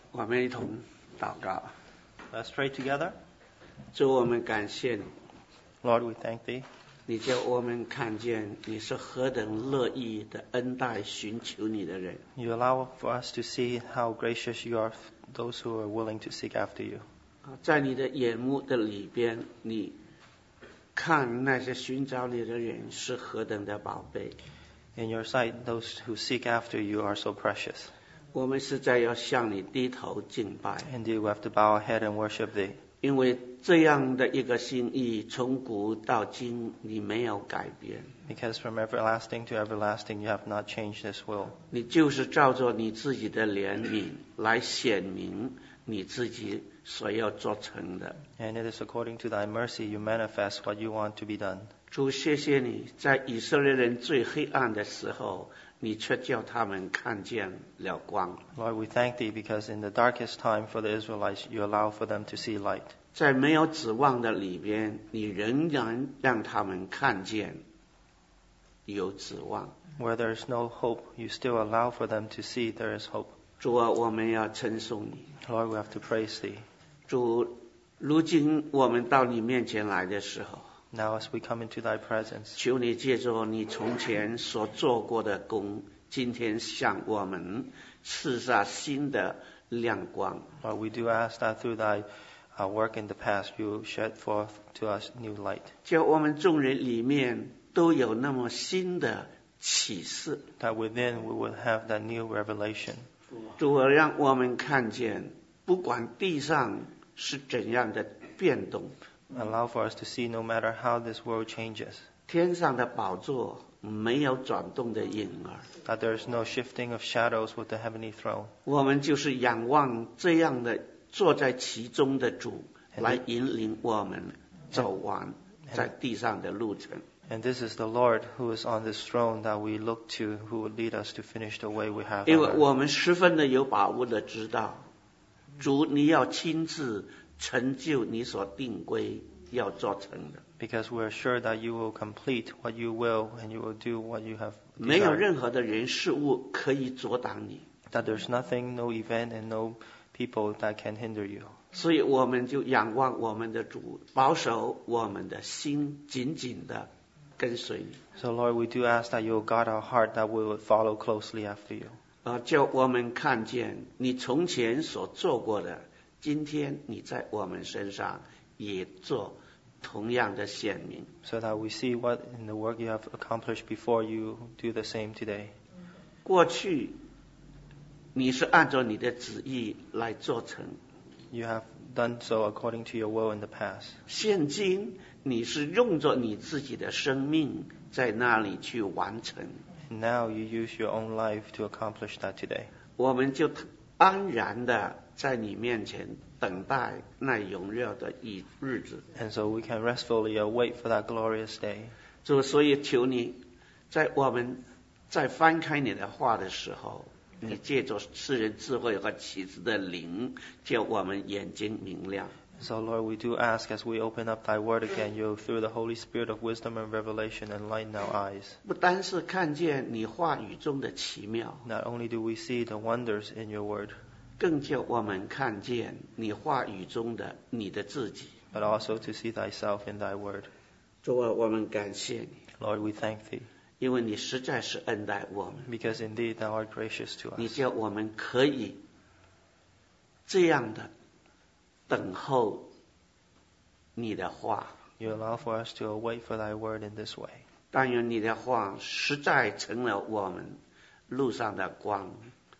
我们一同祷告。 Let's pray together. 主，我们感谢你， Lord, we thank thee. 你叫我们看见你是何等乐意的恩待寻求你的人。 You allow for us to see how gracious you are to those who are willing to seek after you. 在你的眼目的里边，你看那些寻找你的人是何等的宝贝。 In your sight, those who seek after you are so precious. 我们实在要向你低头敬拜， Indeed, we have to bow our head and worship thee. 因为这样的一个心意，从古到今你没有改变。 Because from everlasting to everlasting, you have not changed this will. 你就是照着你自己的怜悯来显明你自己所要做成的。 And it is according to thy mercy you manifest what you want to be done. 主，谢谢你在以色列人最黑暗的时候，你却叫他们看见了光。 Lord, we thank thee because in the darkest time for the Israelites, you allow for them to see light. 在没有指望的里边，你仍然让他们看见有指望。 Where there is no hope, you still allow for them to see there is hope. 主啊，我们要称颂你。 Lord, we have to praise thee. 主，如今我们到你面前来的时候， Now as we come into thy presence, 求你借着你从前所做过的工，今天向我们赐下新的亮光。 Lord, we do ask that through thy work in the past, you shed forth to us new light. 叫我们众人里面都有那么新的启示。 That within we will have that new revelation. 主啊，让我们看见，不管地上是怎样的变动， Allow for us to see no matter how this world changes, 天上的宝座没有转动的影儿。 that there is no shifting of shadows with the heavenly throne. 我们就是仰望这样的坐在其中的主，来引领我们走完在地上的路程。 And this is the Lord who is on this throne that we look to, who will lead us to finish the way we have. 因为 on earth. 我们十分的有把握的知道，主你要亲自成就你所定规要做成的， Because we are sure that you will complete what you will and you will do what you have 没有 desired. 任何的人事物可以阻挡你。 That there's nothing, no event and no people that can hinder you. 所以我们就仰望我们的主，保守我们的心，紧紧的跟随你。 So Lord, we do ask that you will guard our heart, that we will follow closely after you. 叫我们看见你从前所做过的，今天你在我们身上也做同样的显明。 So that we see what in the work you have accomplished before you do the same today. 过去你是按照你的旨意来做成， You have done so according to your will in the past. 现今你是用着你自己的生命在那里去完成， And now you use your own life to accomplish that today. 我们就安然的在你面前等待那荣耀的日子。 And so we can restfully await for that glorious day. 主，所以求你在我们在翻开你的话的时候，你借着赐人智慧和启示的灵，叫我们眼睛明亮。 So Lord, we do ask as we open up thy word again, you through the Holy Spirit of wisdom and revelation enlighten our eyes. 不单是看见你话语中的奇妙， Not only do we see the wonders in your word, 更叫我们看见你话语中的你的自己。 but also to see thyself in thy word. 主啊，我们感谢你， Lord, we thank thee, 因为你实在是恩待我们， because indeed thou art gracious to 你 us. 叫我们可以这样的等候你的话。 You allow for us to await for thy word in this way. 但愿你的话实在成了我们路上的光，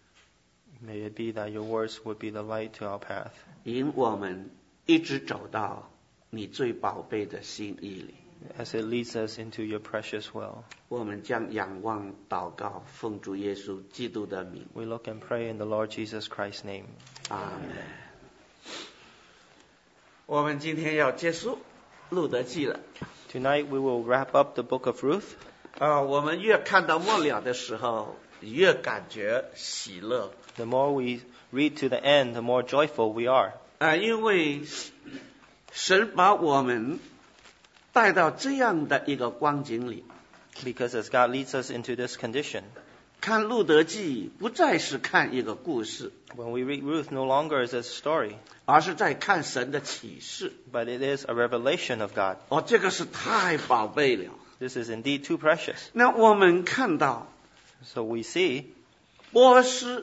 May it be that your words would be the light to our path, 引我们一直走到你最宝贝的心意里。 as it leads us into your precious will. 我们将仰望祷告，奉主耶稣基督的名， We look and pray in the Lord Jesus Christ's name. 阿门。我们今天要结束路德记了。 Tonight we will wrap up the book of Ruth. 我们越看到末了的时候，越感觉喜乐。 The more we read to the end, the more joyful we are. 因为神把我们带到这样的一个光景里， Because as God leads us into this condition, 看路得记不再是看一个故事， When we read Ruth, no longer is it a story, 而是在看神的启示。 but it is a revelation of God. 这个是太宝贝了。 This is indeed too precious. 那我们看到 So we see 波斯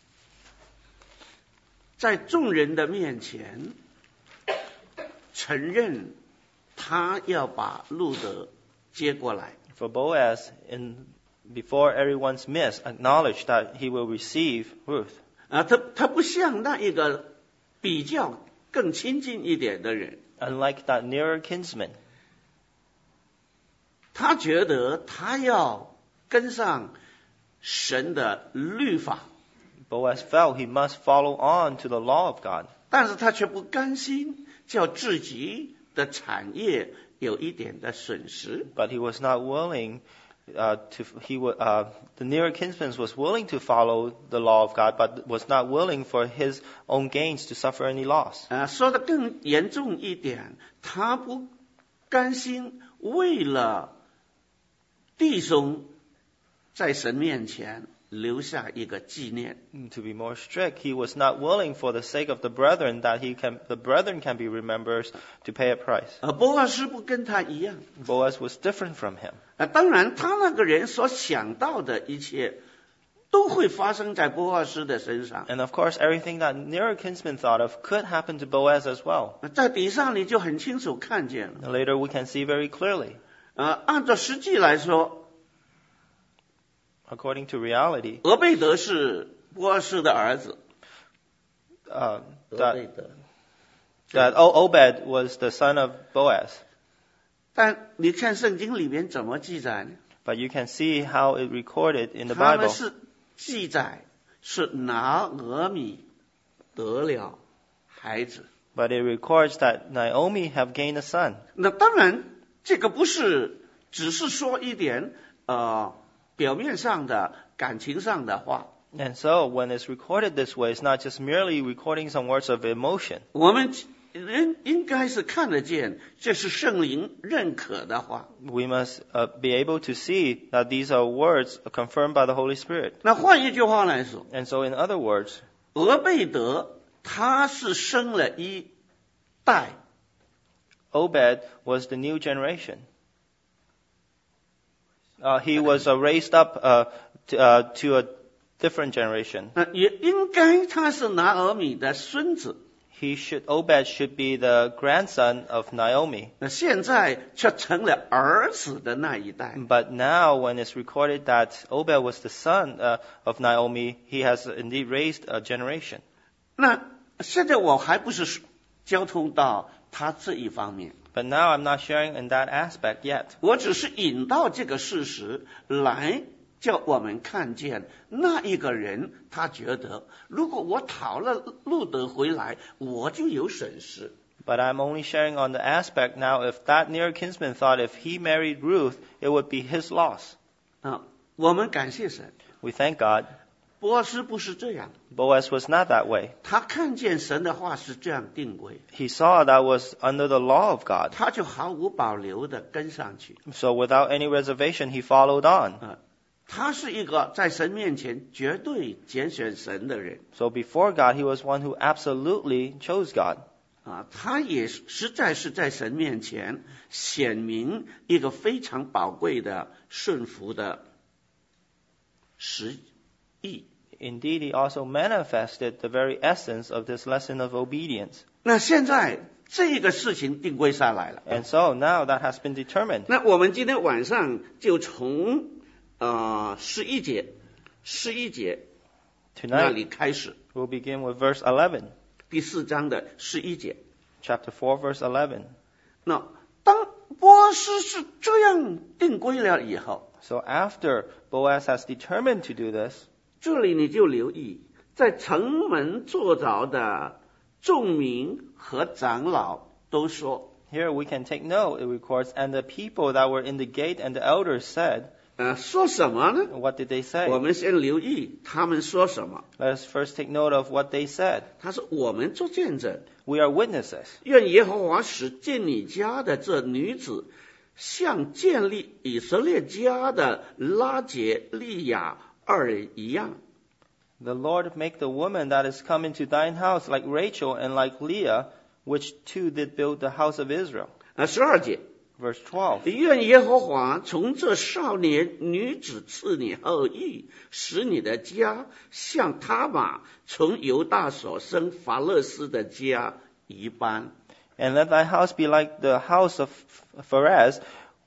在众人的面前承认他要把路得接过来。 for Boaz, before everyone's midst, acknowledged that he will receive Ruth. 他不像那一个比较更亲近一点的人， Unlike that nearer kinsman, 他觉得他要跟上神的律法， Boaz felt he must follow on to the law of God. 但是他却不甘心叫自己的产业有一点的损失。 But he was not willing the nearer kinsman was willing to follow the law of God, but was not willing for his own gains to suffer any loss. 说得更严重一点，他不甘心为了弟兄在神面前留下一个纪念。 To be more strict, he was not willing for the sake of the brethren that the brethren can be remembered to pay a price. 波阿斯不跟他一样。 Boaz was different from him. 当然他那个人所想到的一切都会发生在波阿斯的身上。 And of course, everything that nearer kinsman thought of could happen to Boaz as well. 在底上你就很清楚看见了。 Later we can see very clearly. 按照实际来说， According to reality, 俄贝德是波阿斯的儿子。 that Obed was the son of Boaz. 但你看圣经里面怎么记载呢？ But you can see how it recorded in the 他们 Bible. 是记载是拿俄米得了孩子。 But it records that Naomi have gained a son. 那当然，这个不是只是说一点表面上的感情上的话。 And so when it's recorded this way, it's not just merely recording some words of emotion. 我们人应该是看得见，这是圣灵认可的话。 We must be able to see that these are words confirmed by the Holy Spirit. 那换一句话来说， And so in other words, 俄贝德他是生了一代， Obed was the new generation. He was raised up to a different generation. 也应该他是拿俄米的孙子。 Obed should be the grandson of Naomi. 现在却成了儿子的那一代。 But now, when it's recorded that Obed was the son of Naomi, he has indeed raised a generation. 那现在我还不是交通到他这一方面。 But now I'm not sharing in that aspect yet. 我只是引到这个事实来叫我们看见那一个人，他觉得如果我讨了路得回来，我就有损失。 But I'm only sharing on the aspect now. If that near kinsman thought if he married Ruth, it would be his loss. 我们感谢神。 We thank God. 波斯不是这样， Boaz was not that way. 他看见神的话是这样定规， He saw that was under the law of God. 他就毫无保留的跟上去。 So without any reservation, he followed on. 他是一个在神面前绝对拣选神的人。 So before God, he was one who absolutely chose God. 他也实在是在神面前显明一个非常宝贵的顺服的实意。 Indeed, he also manifested the very essence of this lesson of obedience. 那现在这个事情定规下来了。 And so now that has been determined. 那我们今天晚上就从11节那 Tonight, 里开始， we'll begin with verse 11. 第4章的11节。 Chapter 4, verse 11. 那当波斯是这样定规了以后， So after Boaz has determined to do this, 这里你就留意，在城门坐着的众民和长老都说， here we can take note. It records, and the people that were in the gate and the elders said, 说什么呢？ what did they 我 say? 们先留意他们说什么。 Let us first take note of what they said. 他说：“我们做见证， We are witnesses. 愿耶和华使建你家的这女子，像建立以色列家的拉结利亚二人一样。 The Lord make the woman that is come into thine house like Rachel and like Leah, which two did build the house of Israel. 12节， Verse 12. 愿耶和华从这少年女子赐你后裔，使你的家像他玛从犹大所生法勒斯的家一般。 And let thy house be like the house of Pharez,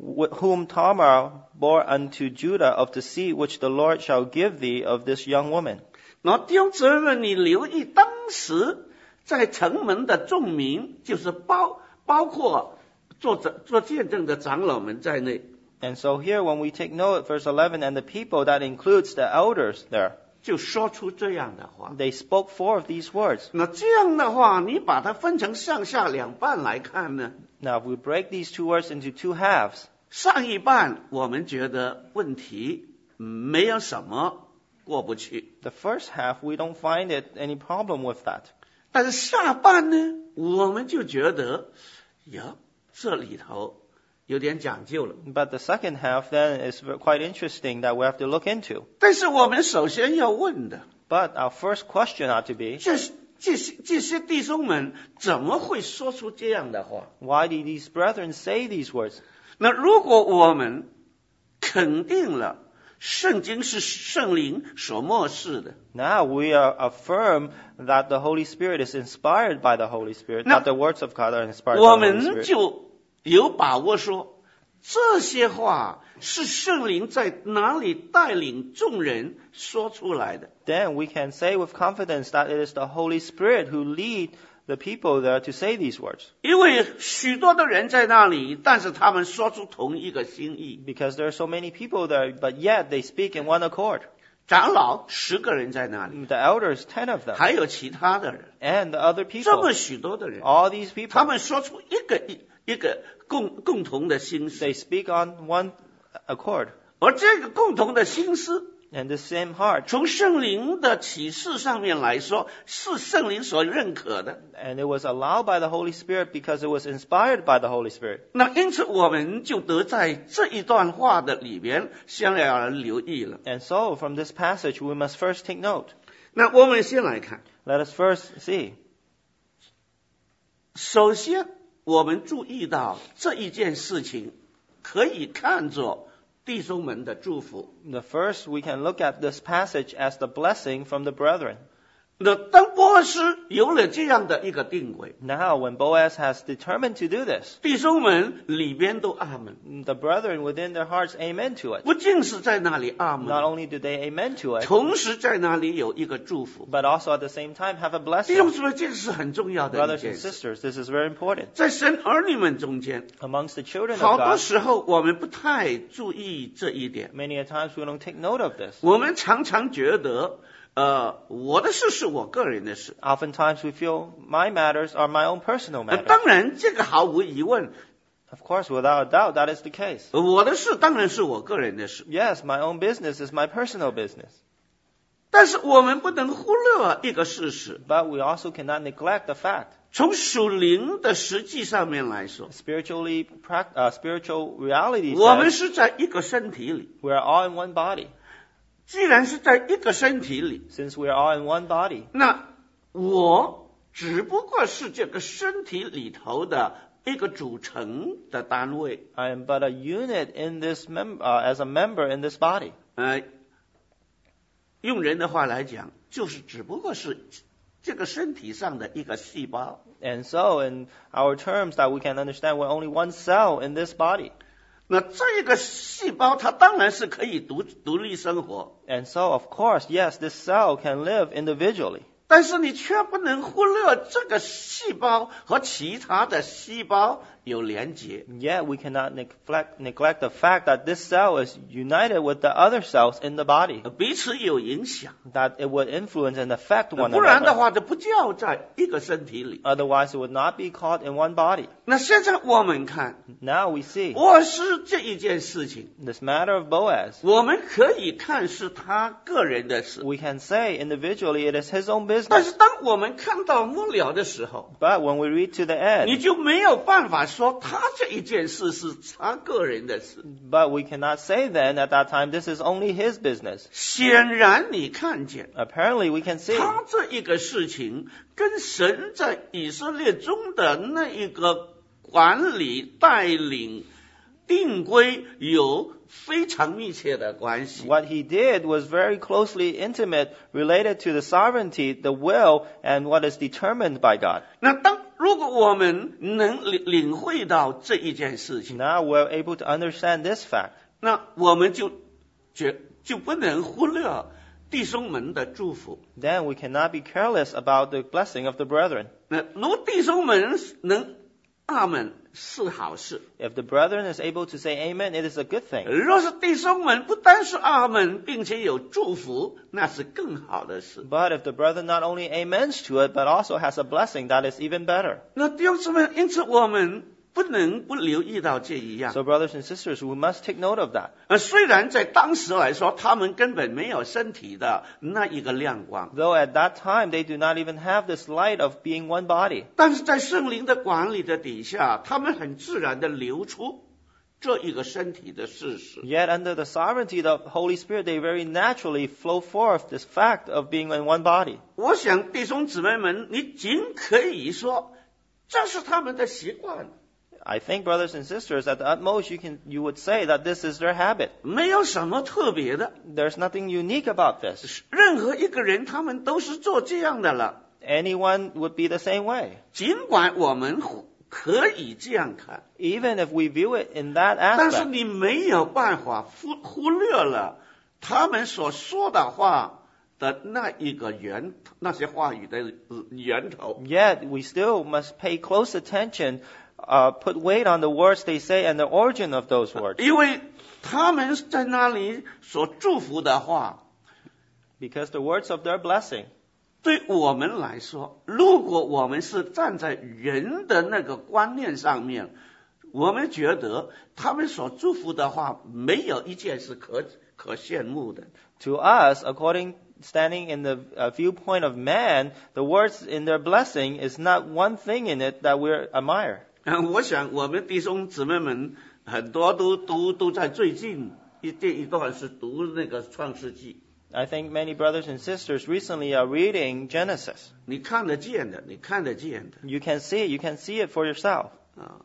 whom Tamar bore unto Judah of the seed which the Lord shall give thee of this young woman. 那弟兄姊妹，你留意当时在城门的众民，就是包括做见证的长老们在内。 And so here when we take note, verse 11, and the people, that includes the elders there, 就说出这样的话。 they spoke four of these words. 那这样的话，你把它分成上下两半来看呢？ Now if we break these two words into two halves, 上一半我们觉得问题没有什么过不去， the first half, we don't find it any problem with that. 但是下半呢，我们就觉得呀，这里头有点讲究了。 But the second half then is quite interesting that we have to look into. 但是我们首先要问的， But our first question ought to be, 这些弟兄们怎么会说出这样的话？ why did these brethren say these words? 那如果我们肯定了圣经是圣灵所默示的， Now we are affirm that the Holy Spirit is inspired by the Holy Spirit, Now, that the words of God are inspired 我 by the Holy 们 Spirit. 就有把握说，这些话是圣灵在哪里带领众人说出来的。 Then we can say with confidence that it is the Holy Spirit who lead the people there to say these words. 因为许多的人在那里，但是他们说出同一个心意。 Because there are so many people there, but yet they speak in one accord. 长老10个人在那里， The elders, 10 of them, 还有其他的人， and the other 这 people, 么许多的人， all these 他 people, 们说出一个共同的心思， they speak on one accord. 而这个共同的心思， And the same heart. 从圣灵的启示上面来说，是圣灵所认可的。 And it was allowed by the Holy Spirit because it was inspired by the Holy Spirit. 那因此，我们就得在这一段话的里边，相要人留意了。 And so, from this passage, we must first take note. 那我们先来看， Let us first see. 首先，我们注意到这一件事情，可以看作弟兄们的祝福。 The first, we can look at this passage as the blessing from the brethren. 那当波阿斯有了这样的一个定规， Now, when Boaz has determined to do this, 弟兄们里边都阿门， the brethren within their hearts amen to it. 不仅是在那里阿 Not 门， only do they amen to it, 同时在那里有一个祝福。 but also at the same time have a 弟兄 blessing. 姊妹，这个是很重要的一 Brothers 件 and 事。 sisters, this is very important. 在神儿女们中间， Amongst the children 好 of 多 God, 时候我们不太注意这一点。 many a times we don't take note of this. 我们常常觉得，我的事是我个人的事。 Oftentimes we feel my matters are my own personal matters. 当然，这个毫无疑问， Of course, without a doubt, that is the case. 我的事当然是我个人的事。 Yes, my own business is my personal business. 但是我们不能忽略一个事实， But we also cannot neglect the fact, 从属灵的实际上面来说， spiritual reality 我们 says 是在一个身体里。 we are all in one body. 既然是在一个身体里， Since we are all in one body, 那我只不过是这个身体里头的一个组成的单位。 I am but a unit in this as a member in this body. 用人的话来讲，就是只不过是这个身体上的一个细胞。 And so, in our terms that we can understand, we're only one cell in this body. 那这个细胞它当然是可以独立生活， And so, of course, yes, this cell can live individually. 但是你却不能忽略这个细胞和其他的细胞有连结。 Yet we cannot neglect the fact that this cell is united with the other cells in the body, 彼此有影响， that it would influence and affect one 不然的 another. 话就不叫在一个身体里。 Otherwise, it would not be caught in one body. 那现在我们看， Now we see 波斯这一件事情， this matter of Boaz. 我们可以看是他个人的事， We can say individually it is his own 但是 business. 当我们看到末了的时候， But when we read to the 你 end, 就没有办法说他这一件事是他个人的事。 But we cannot say then at that time this is only his business. 显然你看见 Apparently we can see 他这一个事情跟神在以色列中的那一个管理、带领、定规有非常密切的关系。 what he did was very closely intimate, related to the sovereignty, the will, and what is determined by God. 那如果我们能领会到这一件事情， Now we're able to understand this fact. 那我们就不能忽略弟兄们的祝福。 Then we cannot be careless about the blessing of the brethren. 那如果弟兄们能阿们是好事， If the brethren is able to say amen, it is a good thing. 若是弟兄们不单是阿们，并且有祝福，那是更好的事。 But if the brethren not only amens to it, but also has a blessing, that is even better. 那弟兄姊妹，因此我们不能不留意到这一样。 So brothers and sisters, we must take note of that. 虽然在当时来说，他们根本没有身体的那一个亮光， Though at that time they do not even have this light of being one body. 但是在圣灵的管理的底下，他们很自然的流出这一个身体的事实。 Yet under the sovereignty of the Holy Spirit, they very naturally flow forth this fact of being in one body. 我想弟兄姊妹们，你尽可以说，这是他们的习惯， I think, brothers and sisters, at the utmost you would say that this is their habit. 没有什么特别的。 There's nothing unique about this. 任何一个人，他们都是做这样的了。 Anyone would be the same way. 尽管我们可以这样看， Even if we view it in that 但是 aspect. 你没有办法忽略了他们所说的话的那一个那些话语的源头。 Yet we still must pay close attention, put weight on the words they say and the origin of those words. 因为他们在那里所祝福的话， Because the words of their blessing, 对我们来说，如果我们是站在人的那个观念上面，我们觉得他们所祝福的话，没有一件是可羡慕的。 to us, standing in the viewpoint of man, the words in their blessing is not one thing in it that we admire. 我想我们弟兄姊妹们很多都在最近这一段是读那个创世纪。 I think many brothers and sisters recently are reading Genesis. 你看得见的，你看得见的 You can see it for yourself. 啊。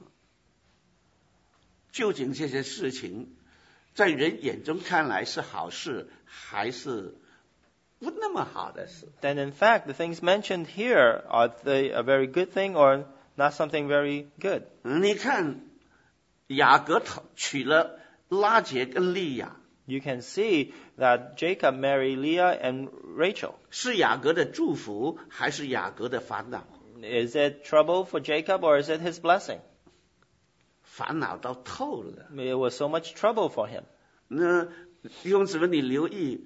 究竟这些事情在人眼中看来是好事，还是不那么好的事？ Then in fact, the things mentioned here, are they a very good thing or not something very good? 你看雅各娶了拉结跟利亚， You can see that Jacob married Leah and Rachel. 是雅各的祝福，还是雅各的烦恼？ Is it trouble for Jacob or is it his blessing? 烦恼到透了。 It was so much trouble for him. 那弟兄姊妹，你留意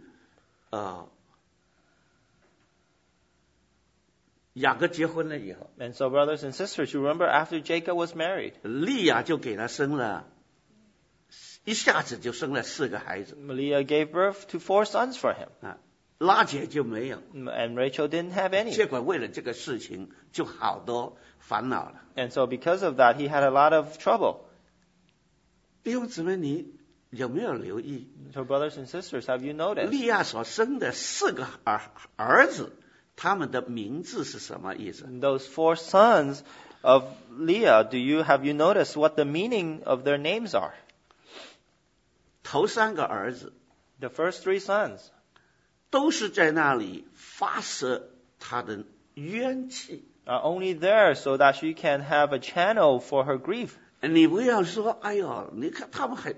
雅各结婚了以后， And so brothers and sisters, you remember after Jacob was married, 利亚就给他生了，一下子就生了4个孩子 Leah gave birth to 4 sons for him. 啊，拉结就没有。 And Rachel didn't have any. 结果为了这个事情，就好多烦恼了。 And so because of that, he had a lot of trouble. 弟兄姊妹，你有没有留意， So brothers and sisters, have you noticed? 利亚所生的4个儿子，他们的名字是什么意思？ Those 4 sons of Leah, have you noticed what the meaning of their names are? 头3个儿子 The first 3 sons 都是在那里发射他的冤气。 are only there so that she can have a channel for her grief. 你不要说，哎呦，你看他们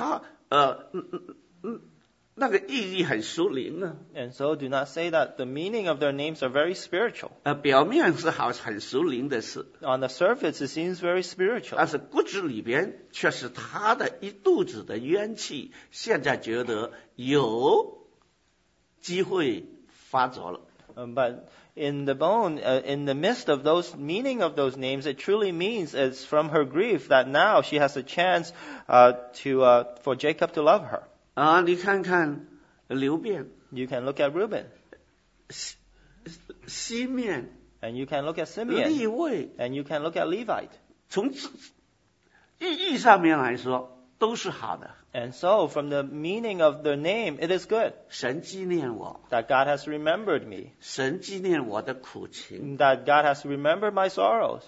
那个意义很属灵啊。 And so do not say that the meaning of their names are very spiritual. 表面是很属灵的事， On the surface, it seems very spiritual. 但是骨子里边却是他的一肚子的冤气，现在觉得有机会发作了。 But in the bone, in the midst of those meaning of those names, it truly means it's from her grief that now she has a chance for Jacob to love her. 你看看流便、 You can look at Reuben, 西面、 and you can look at 利 Simeon, 未， and you can look at Levite. 从意义上面来说都是好的。 And so, from the meaning of their name, it is good 神纪念我， that God has remembered me, 神纪念我的苦情， that God has remembered my sorrows.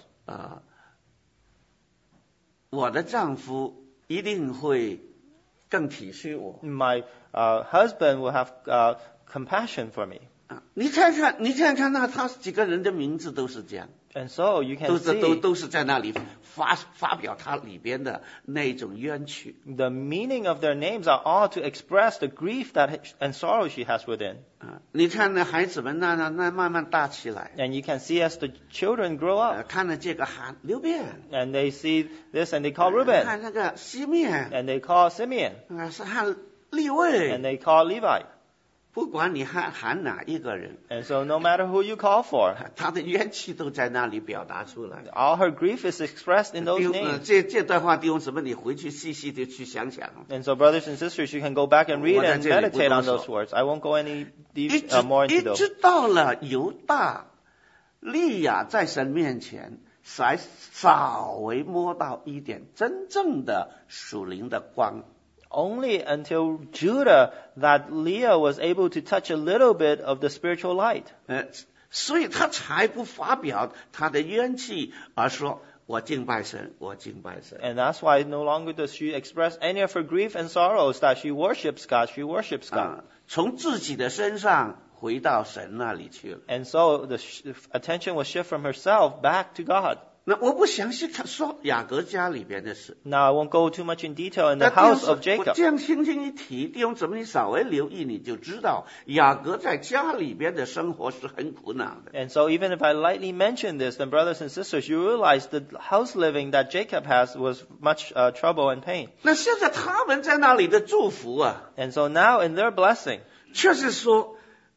我的丈夫一定会更体恤我。 My husband will have compassion for me. 你看看那他几个人的名字都是这样， And so, you can see 都是在那里发表他里边的那种冤屈。 the meaning of their names are all to express the grief and sorrow she has within. 你看那孩子们那慢慢大起来， And you can see as the children grow up, 看了这个喊刘辩， and they see this and they call Reuben, 看那个西面， and they call Simeon, 是喊利未， and they call Levi. 不管你喊哪一个人， And so no matter who you call for, 他的冤屈都在那里表达出来。 all her grief is expressed in those names. 这段话弟兄姊妹，你回去细细的去想想。 And so, brothers and sisters, you can go back and read and meditate on those words. I won't go any more 一 into 直 those. 到了犹大利亚在神面前，才稍微摸到一点真正的属灵的光。 Only until Judah that Leah was able to touch a little bit of the spiritual light. 所以他才不发表他的冤气，而说我敬拜神，我敬拜神。 And that's why no longer does she express any of her grief and sorrows that she worships God. She worships God. 从自己的身上回到神那里去了。 And so the attention was shifted from herself back to God. 那我不详细说雅各家里边的事。 Now, I won't go too much in detail in the house of 我 Jacob. 这样轻轻一提，弟兄姊妹，你稍微留意，你就知道雅各在家里边的生活是很苦恼的。 And so even if I lightly mention this, then brothers and sisters, you realize the house living that Jacob has was much trouble and pain. 那现在他们在那里的祝福啊， And so now in their blessing, 却是说，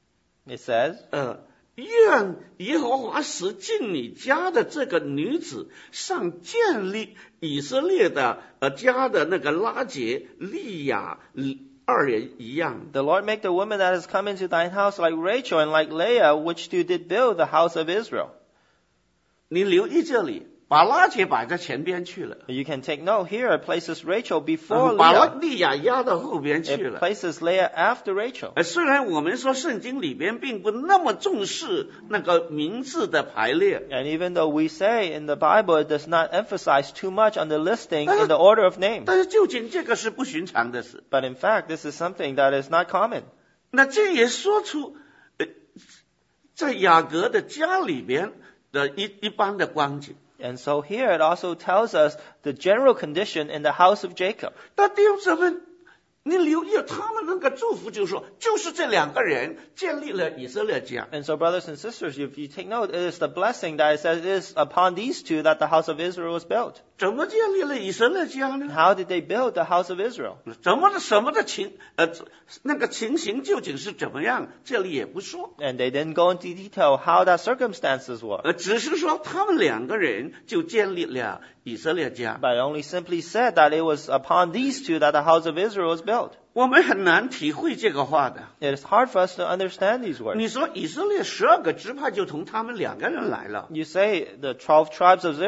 it says, 愿耶和华使进你家的这个女子，上建立以色列的家的那个拉结、利亚二人一样。 the Lord make the woman that has come into thine house like Rachel and like Leah, which you did build the house of Israel. 你留意这里，把拉结摆在前边去了， You can take note here, it places Rachel before 把 Leah. 利亚压到后边去 It 了。 places Leah after Rachel. 虽然我们说圣经里边并不那么重视那个名字的排列， And even though we say in the Bible it does not emphasize too much on the listing in the order of names, 但是究竟这个是不寻常的事。 but in fact this is something that is not common. 那这也说出，在雅各的家里边的一般的光景。 And so here it also tells us the general condition in the house of Jacob. 那弟兄姊妹，你留意他们那个祝福，就是说，就是这两个人建立了以色列家。 And so brothers and sisters, if you take note, it is the blessing that it says it is upon these two that the house of Israel was built. 怎么建立了以色列家呢？ How did they build the house of Israel? 什么的那个情形究竟是怎么样？这里也不说， And they didn't go into detail how that circumstances were. 只是说他们两个人就建立了以色列家。 But it only simply said that it was upon these two that the house of Israel was built. 我们很难体会这个话的。 It is hard for us to understand these words. 你说以色列12个支派就从他们两个人来了， You say the 12 tribes of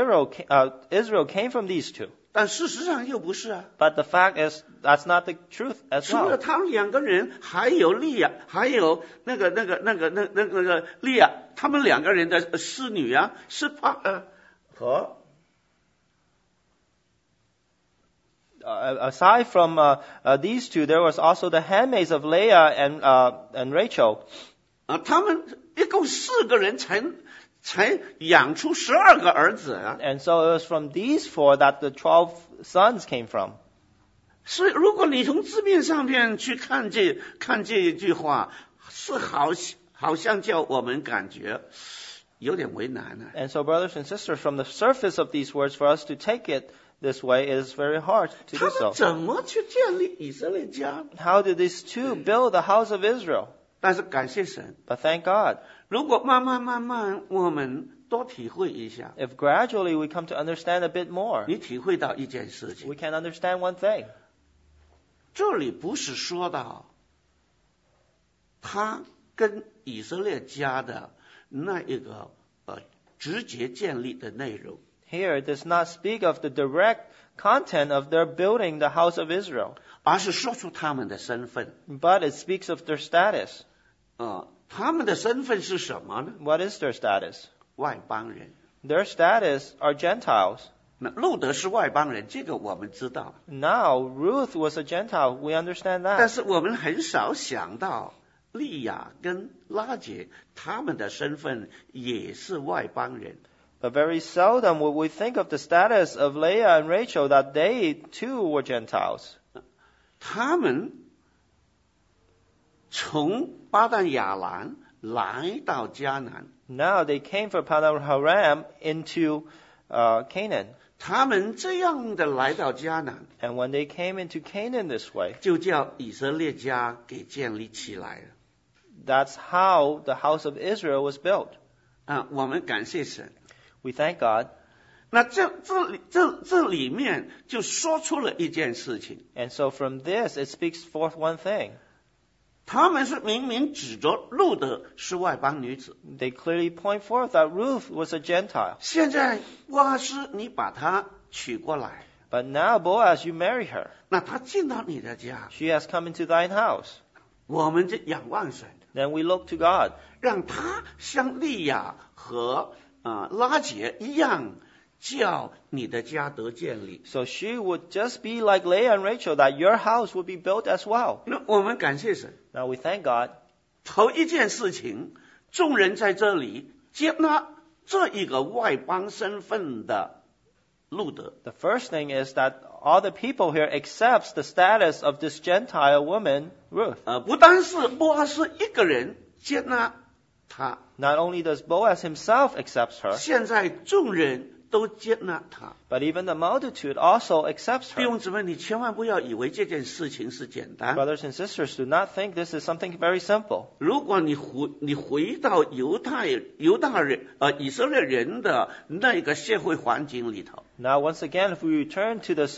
Israel came from these two. 但事实上又不是啊。 But the fact is, that's not the truth as 除了 well. 他们两个人，还有利亚，还有那个利亚，他们两个人的侍女啊，是和。 Aside from these two, there was also the handmaids of Leah and Rachel. 他们一共4个人才养出12个儿子啊。 And so it was from these four that the 12 sons came from. 所以，如果你从字面上面去看这一句话，是好像叫我们感觉有点为难啊。 And so, brothers and sisters, from the surface of these words, for us to take it this way, it is very hard to 他 do 们 so. 怎么去建立以色列家？ How did these two build the house of Israel? 但是感谢神， But thank God, 如果慢慢我们多体会一下， if gradually we come to understand a bit more, 你体会到一件事情， we can understand one thing. 这里不是说到他跟以色列家的那一个直接建立的内容。 Here it does not speak of the direct content of their building the house of Israel, 而是说出他们的身份。 but it speaks of their status. 他们的身份是什么呢？ What is their status? 外邦人。 Their status are Gentiles. 那路德是外邦人，这个我们知道。 Now, Ruth was a Gentile. We understand 但 that. 是我们很少想到利亚跟拉结他们的身份也是外邦人。 But very seldom would we think of the status of Leah and Rachel, that they too were Gentiles. 他们从巴旦亚兰来到迦南， Now they came from Padan Aram into Canaan. 他们这样的来到迦南， And when they came into Canaan this way, 就叫以色列家给建立起来了。 that's how the house of Israel was built. 我们感谢神。 We thank God. 那这里面就说出了一件事情， And so from this, it speaks forth one thing. 他们是明明指着路德是外邦女子。 They clearly point forth that Ruth was a Gentile. 现在波阿斯你把她娶过来， But now, Boaz, you marry her. 那她进到你的家， She has come into thine house. 我们就仰望神， Then we look to God. 让她像利亚和拉结一样，叫你的家得建立。 So she would just be like Leah and Rachel, that your house would be built as well. 那我们感谢神。 Now we thank God. 头一件事情，众人在这里接纳这一个外邦身份的路德。 The first thing is that all the people here accepts the status of this Gentile woman, Ruth. 不单是波阿斯一个人接纳他， Not only does Boaz himself accepts her, 现在众人都接纳他。 but even the multitude also accepts 弟 her. 兄姊妹，你千万不要以为这件事情是简单。 Brothers and sisters, do not think this is something very simple. 如果你回到以色列人的那个社会环境里头， Now, once again, if we return to the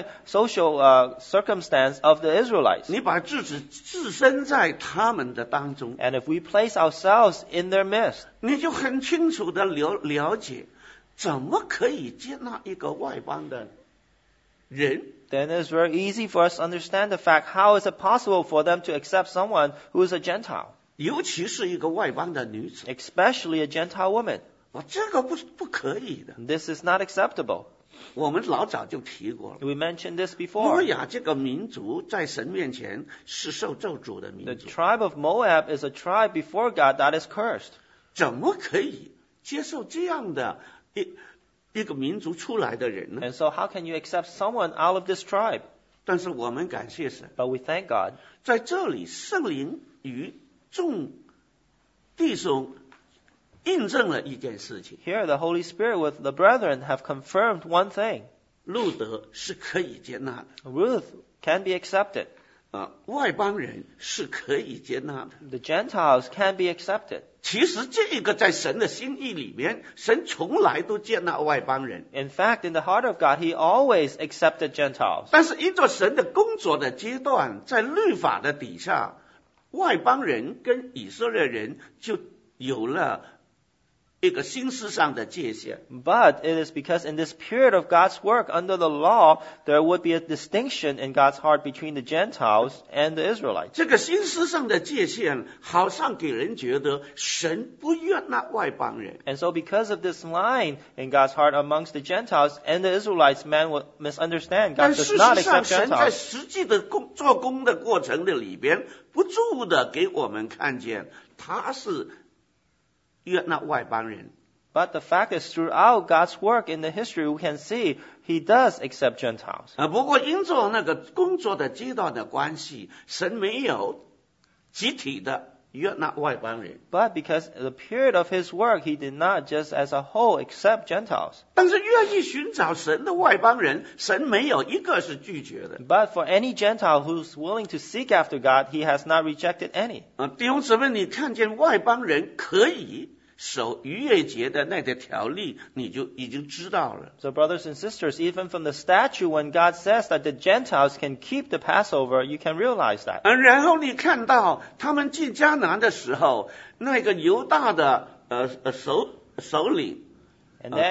social circumstance of the Israelites, 你把自己置身在他们的当中， and if we place ourselves in their midst, 你就很清楚的了解，怎么可以接纳一个外邦的人？ then it's very easy for us to understand the fact, how is it possible for them to accept someone who is a Gentile, 尤其是一个外邦的女子， especially a Gentile woman? 这个不可以的。 This is not acceptable. 我们老早就提过了， We mentioned this 摩 before. 亚这个民族在神面前是受咒诅的 The 民族， tribe of Moab is a tribe before God that is cursed. 怎么可以接受这样的一个民族出来的人呢？ And so how can you accept someone out of this tribe? 但是我们感谢神， But we thank God. 在这里圣灵与众弟兄印证了一件事情： Here, the Holy Spirit with the brethren have confirmed one thing. 路德是可以接纳的， Ruth can be accepted. 外邦人是可以接纳的。 The Gentiles can be accepted. 其实这个在神的心意里面，神从来都接纳外邦人。 In fact, in the heart of God, He always accepted Gentiles. 但是因着神的工作的阶段，在律法的底下，外邦人跟以色列人就有了一个心思上的界限。 But it is because in this period of God's work under the law, there would be a distinction in God's heart between the Gentiles and the Israelites. 这个心思上的界限，好像给人觉得神不悦纳外邦人。 And so because of this line in God's heart amongst the Gentiles and the Israelites, man will misunderstand. 但 God 事 does not 实上， accept 神在 Gentiles. 实际的做工的过程的里边，不住的给我们看见，他是悦纳外邦人。 But the fact is, throughout God's work in the history, we can see He does accept Gentiles. 不过因着那个工作的阶段的关系，神没有集体的悦纳外邦人。 But because the period of His work, He did not just as a whole accept Gentiles. 但是愿意寻找神的外邦人，神没有一个是拒绝的。 But for any Gentile who's willing to seek after God, He has not rejected any. 弟兄姊妹，你看见外邦人可以守逾越节的那个条例，你就已经知道了。 So brothers and sisters, even from the statute, when God says that the Gentiles can keep the Passover, you can realize that. 然后你看到他们进迦南的时候，那个犹大的首领， And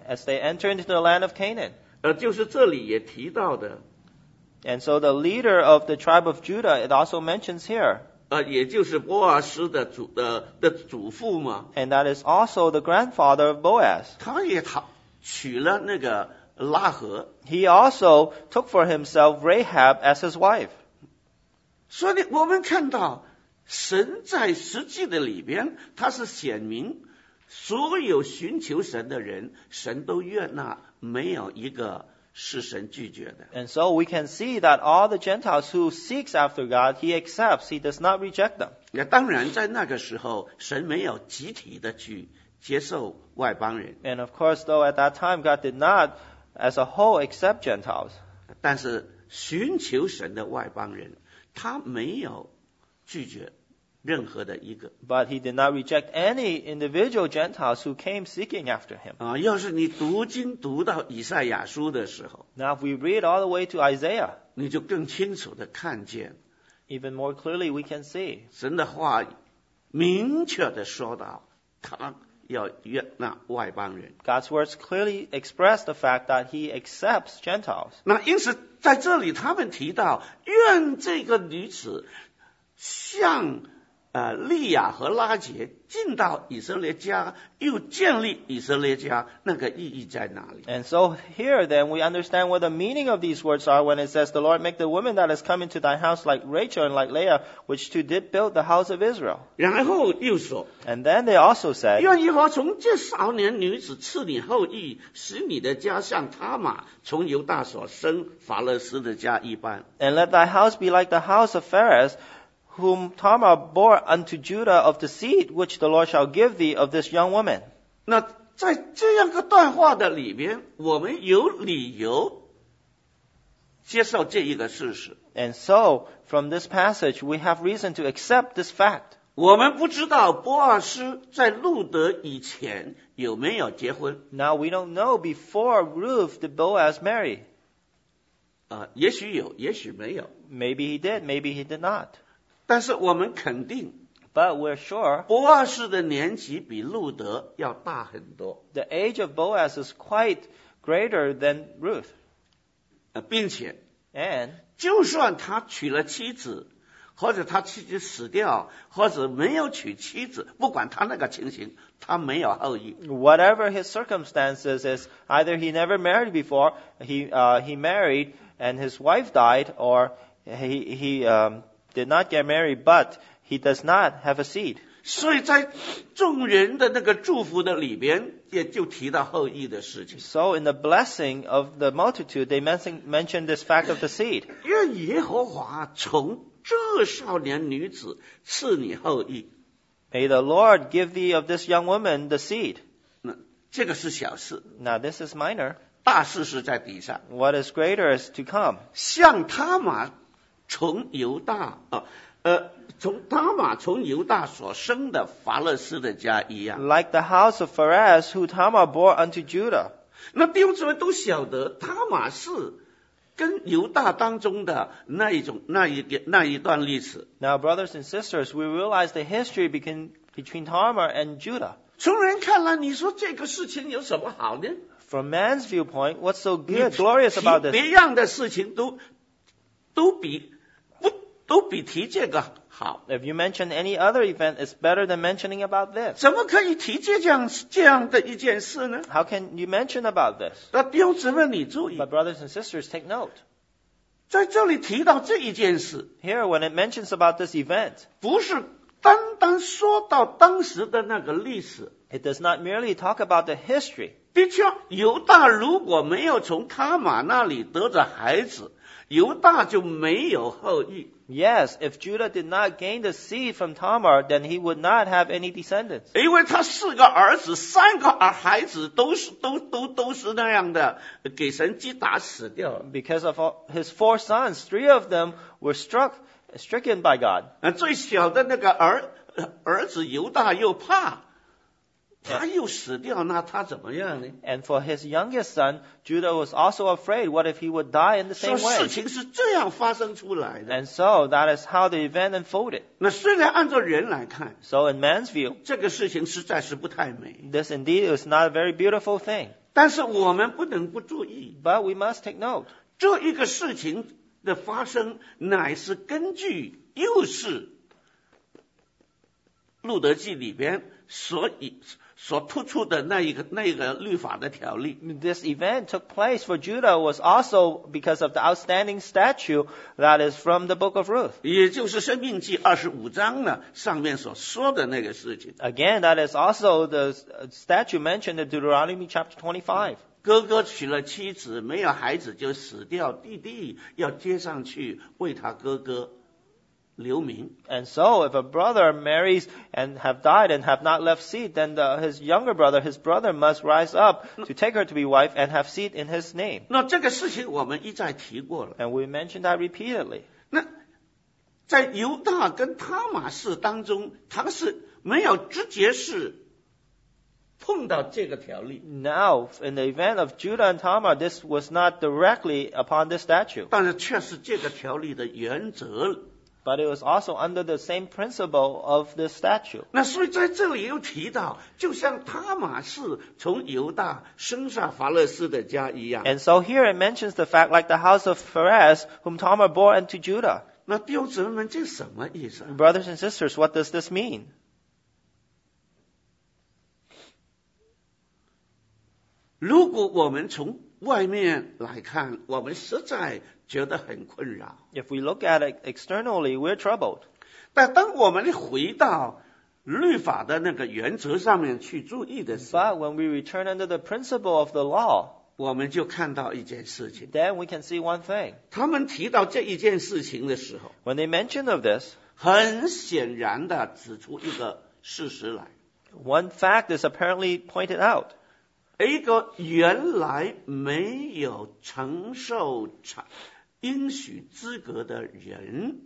as they enter into the land of Canaan. 就是这里也提到的， And so the leader of the tribe of Judah, it also mentions here. 也就是波阿斯的祖父嘛， And that is also the grandfather of Boaz. 他也娶了那个拉合， He also took for himself Rahab as his wife. 所以我们看到神在实际的里边，他是显明所有寻求神的人，神都悦纳，没有一个是神拒绝的。 And so we can see that all the Gentiles who seeks after God, he accepts. He does not reject them. 那当然，在那个时候，神没有集体的去接受外邦人， And of course, though, at that time, God did not, as a whole, accept Gentiles. 但是寻求神的外邦人，他没有拒绝任何的一个。 But he did not reject any individual Gentiles who came seeking after him. 要是你读经读到以赛亚书的时候， Now, if we read all the way to Isaiah, 你就更清楚的看见 even more clearly we can see 神的话明确的说到，他要悦纳外邦人。 God's words clearly express the fact that he accepts Gentiles. 那因此在这里他们提到，愿这个女子像利亚和拉结进到以色列家，又建立以色列家，那个意义在哪里？ And so here then we understand what the meaning of these words are when it says, the Lord make the woman that has come into thy house like Rachel and like Leah, which two did build the house of Israel. 然后又说， And then they also said, 愿耶和华从这少年女子赐你后裔，使你的家像他玛从犹大所生法勒斯的家一般。 And let thy house be like the house of Pharez, whom Tamar bore unto Judah of the seed which the Lord shall give thee of this young woman. 那在这样个段话的里边，我们有理由接受这一个事实。 And so, from this passage, we have reason to accept this fact. 我们不知道波阿斯在路德以前有没有结婚， Now, we don't know before Ruth did Boaz marry. 也许有，也许没有。 Maybe he did, maybe he did not. 但是我们肯定， But we're sure 波阿斯的年纪比路德要大很多， the age of Boaz is quite greater than Ruth. 并且 And 就算他娶了妻子，或者他妻子死掉，或者没有娶妻子，不管他那个情形，他没有后裔。 whatever his circumstances is, either he never married before, he married and his wife died, or he did not get married, but he does not have a seed. 所以在众人的那个祝福的里边，也就提到后裔的事情。 So in the blessing of the multitude, they mention this fact of the seed. 愿耶和华从这少年女子赐你后裔。 May the Lord give thee of this young woman the seed. 那这个是小事， Now this is minor. 大事是在底下。 What is greater is to come. 像他玛从犹大从犹大所生的法勒斯的家一样。 Like the house of Pharez, who Tamar bore unto Judah. 那弟兄姊妹都晓得，他玛是跟犹大当中的那一段历史。 Now, brothers and sisters, we realize the history between Tamar and Judah. 从人看来，你说这个事情有什么好呢？ From man's viewpoint, what's so good, glorious about 提 this? 别样的事情都比提这个好。 If you mention any other event, it's better than mentioning about this. 怎么可以提这样的一件事呢？ How can you mention about this? 那弟兄姊妹，你注意， But brothers and sisters, take note. 在这里提到这一件事， Here, when it mentions about this event, 不是单单说到当时的那个历史。 it does not merely talk about the history. 的确，犹大如果没有从他玛那里得着孩子，犹大就没有后裔。 Yes, if Judah did not gain the seed from Tamar, then he would not have any descendants. 因为他4个儿子，3个孩子都是那样的，给神击打死掉了。 Because of his 4 sons, 3 of them were stricken by God. 最小的那个儿子犹大又怕，他又死掉，那他怎么样呢？ And for his youngest son, Judah was also afraid, what if he would die in the 说 same 事 way? 情是这样发生出来的。 And so that is how the event unfolded. 那虽然按照人来看， So in man's view, 这个事情实在是不太美， this indeed is not a very beautiful thing. 但是我们不能不注意， But we must take note. 这一个事情的发生乃是根据又是路德记里边所突出的那一个律法的条例。 This event took place for Judah was also because of the outstanding statute that is from the book of Ruth. 也就是申命记25章呢上面所说的那个事情。 Again, that is also the statute mentioned in Deuteronomy chapter 25. 哥哥娶了妻子，没有孩子就死掉，弟弟要接上去为他哥哥留名。 And so, if a brother marries and have died and have not left seed, then his younger brother, his brother must rise up to take her to be wife and have seed in his name. 那这个事情我们一再提过了。 And we mentioned that repeatedly. 那在犹大跟他玛氏当中，他是没有直接是碰到这个条例， Now, in the event of Judah and Tamar, this was not directly upon this statute, 但是却是这个条例的原则。 but it was also under the same principle of this statute. 那所以在这里又提到，就像他玛氏从犹大生下法勒斯的家一样。 And so here it mentions the fact like the house of Pharez, whom Tamar bore unto Judah. 那弟兄姊妹们，这什么意思？ Brothers and sisters, what does this mean? 如果我们从外面来看，我们实在觉得很困扰。 If we look at it externally, we're troubled. 但当我们回到律法的那个原则上面去注意的时候， But when we return under the principle of the law, 我们就看到一件事情。 then we can see one thing. 他们提到这一件事情的时候， When they mention of this, 很显然的指出一个事实来： one fact is apparently pointed out. 一个原来没有承受应许资格的人，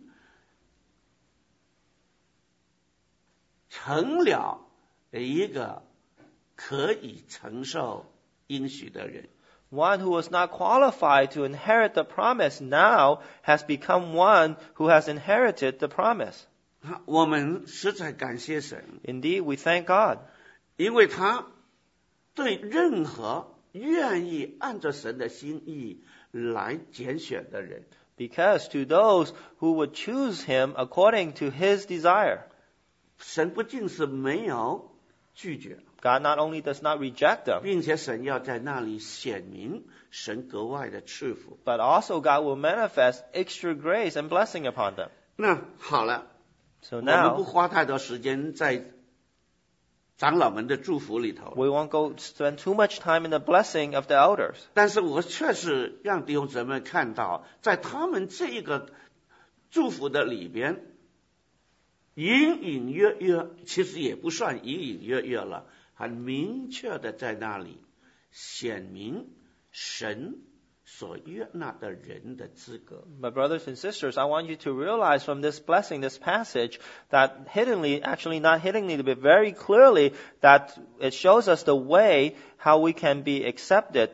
成了一个可以承受应许的人。 One who was not qualified to inherit the promise now has become one who has inherited the promise. 我们实在感谢神， Indeed, we thank God, 因为他对任何愿意按照神的心意来拣选的人， because to those who would choose him according to his desire, 神不仅是没有拒绝， God not only does not reject them, 并且神要在那里显明神格外的赐福。 but also God will manifest extra grace and blessing upon them. 那好了， So 我们不 now, 花太多时间在长老们的祝福里头， we won't go spend too much time in the blessing of the elders. 但是我确实让弟兄姊妹看到，在他们这一个祝福的里边，隐隐约约，其实也不算隐隐约约了，很明确的在那里显明神所悦纳的人的资格。 My brothers and sisters, I want you to realize from this blessing, this passage, that hiddenly, actually not hiddenly, but very clearly, that it shows us the way how we can be accepted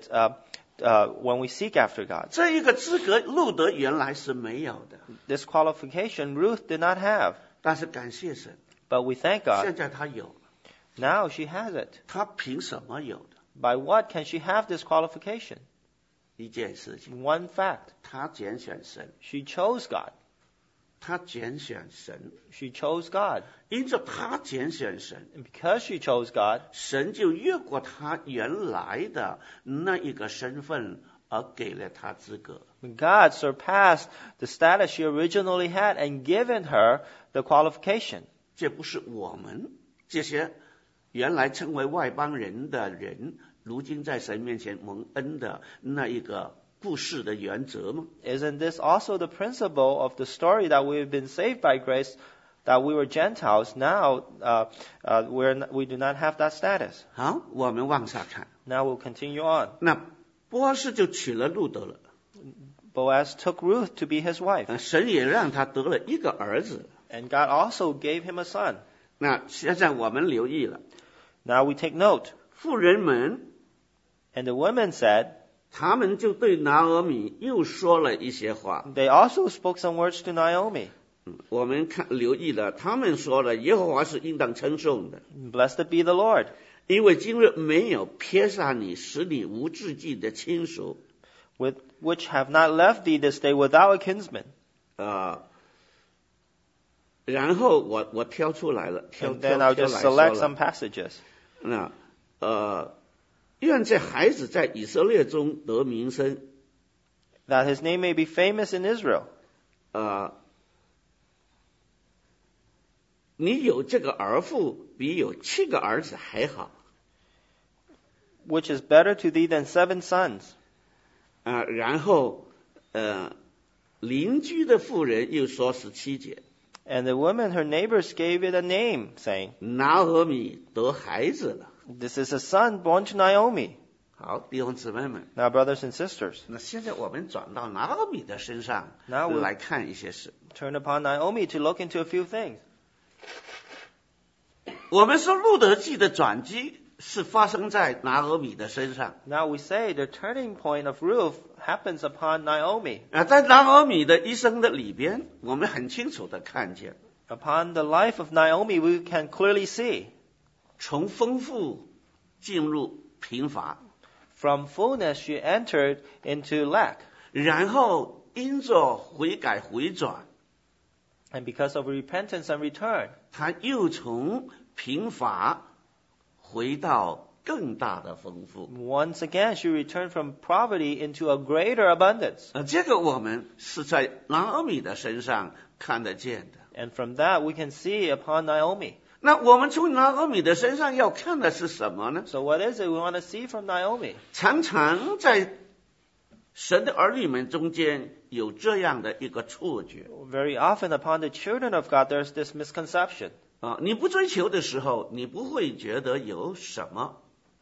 when we seek after God. 这一个资格，路德原来是没有的， This qualification Ruth did not have, 但是感谢神， but we thank God. 现在他有了。 Now she has it. 他凭什么有的？ By what can she have this qualification? 一件事情， One fact. 他拣选神， She chose God. 他拣选神， She chose God. 因着他拣选神， And because she chose God, 神就越过他原来的那一个身份，而给了他资格。 God surpassed the status she originally had and given her the qualification. 这不是我们这些原来称为外邦人的人，如今在神面前蒙恩的那一个故事的原则吗？ Isn't this also the principle of the story that we've been saved by grace, that we were Gentiles, now we do not have that status? 好，我们往下看， Now we'll continue on. 那波阿斯就娶了路德了， Boaz took Ruth to be his wife, 神也让他得了一个儿子。 and God also gave him a son. 那现在我们留意了， Now we take note. 妇人们 And the women said, 他们就对拿俄米又说了一些话。 they also spoke some words to Naomi. 我们留意了，他们说了耶和华是应当称颂的， Blessed be the Lord. 因为今日没有撇下你，使你无知己的亲属。 which have not left thee this day without a kinsman. 然后我挑出来了， And then I'll just select some passages. 那愿这孩子在以色列中得名声。 That his name may be famous in Israel. 你有这个儿妇，比有7个儿子还好。 Which is better to thee than 7 sons. 然后邻居的妇人又说17节。 And the woman, her neighbors, gave it a name, saying, 拿俄米得孩子了。 This is a son born to Naomi. 好，弟兄姊妹们。 Now, brothers and sisters, 那现在我们转到拿俄米的身上 Now we- 来看一些事。 turn upon Naomi to look into a few things. 我们说路德记的转机是发生在拿俄米的身上。 Now we say the turning point of Ruth happens upon Naomi. 在拿俄米的一生的里边，我们很清楚的看见， Upon the life of Naomi, we can clearly see 从丰富进入贫乏， from fullness she entered into lack. 然后因着悔改回转， And because of repentance and return, 他又从贫乏回到更大的丰富。 once again she returned from poverty into a greater abundance. 这个我们是在拿俄米的身上看得见的。 And from that we can see upon Naomi. 那我们从拿俄米的身上要看的是什么呢？ So what is it we want to see from Naomi? 常常在神的儿女们中间有这样的一个错觉。 Very often upon the children of God there's this misconception. 你不追求的时候，你不会觉得有什么。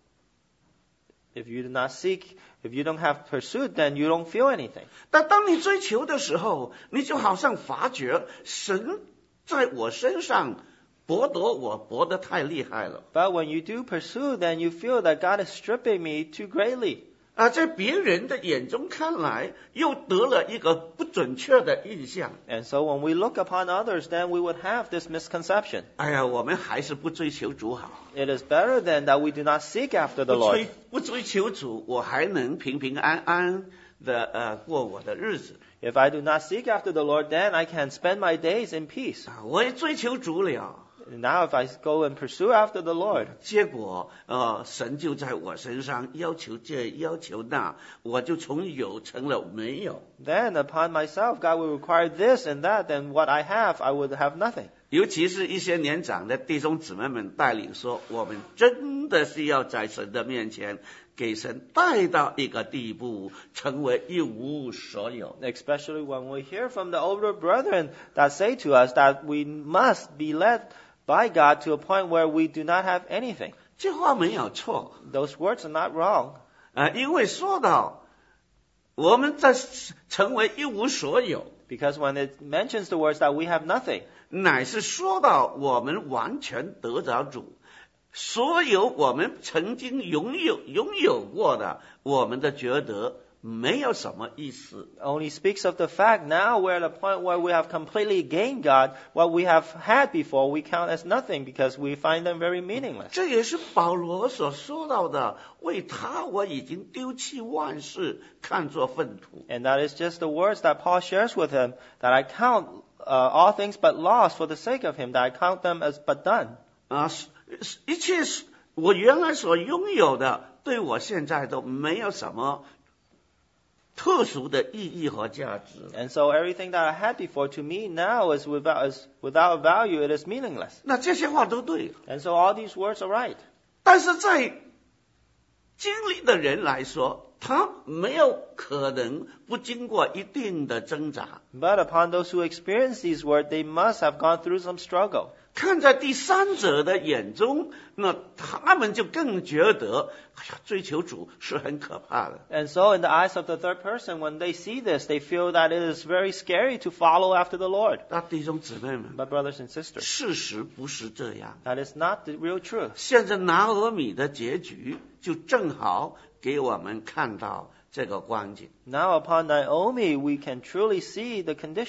If you do not seek, if you don't have pursuit, then you don't feel anything. 但当你追求的时候，你就好像发觉神在我身上剥夺我，剥得太厉害了。 But when you do pursue, then you feel that God is stripping me too greatly. 在别人的眼中看来，又得了一个不准确的印象。 And so when we look upon others, then we would have this misconception. 哎呀，我们还是不追求主好。 It is better then that we do not seek after the Lord. 不追求主，我还能平平安安的过我的日子。 If I do not seek after the Lord, then I can spend my days in peace. 我也追求主了。 Now if I go and pursue after the Lord, 结果神就在我身上要求这要求那，我就从有成了没有。 then upon myself God will require this and that, and what I have, I would have nothing. 尤其是一些年长的弟兄姊妹们带领说，我们真的是要在神的面前给神带到一个地步，成为一无所有。 Especially when we hear from the older brethren that say to us that we must be led by God to a point where we do not have anything. 这话没有错。 Those words are not wrong. 因为说到我们在成为一无所有， Because when it mentions the words that we have nothing, 乃是说到我们完全得着主，所有我们曾经拥有过的，我们的觉得没有什么意思。 only speaks of the fact now we're at a point where we have completely gained God. What we have had before we count as nothing because we find them very meaningless. 这也是保罗所说到的，为他我已经丢弃万事，看作粪土。 And that is just the words that Paul shares with him, that I count all things but loss for the sake of him, that I count them as but done. 一切我原来所拥有的，对我现在都没有什么特殊的意义和价值。 And so everything that I had before to me now is without value, it is meaningless. 那这些话都对， And so all these words are right. 但是在经历的人来说，他没有可能不经过一定的挣扎。 But upon those who experience these words, they must have gone through some struggle. 看在第三者的眼中，那他们就更觉得，哎呀，追求主是很可怕的。 And so in the eyes of the third person, when they see this, they feel that it is very scary to follow after the Lord. 那弟兄姊妹们， But brothers and sisters, 事实不是这样。 that is not the real truth. 现在拿俄米的结局就正好给我们看到这个光景。 Now upon Naomi, we can truly see the condition.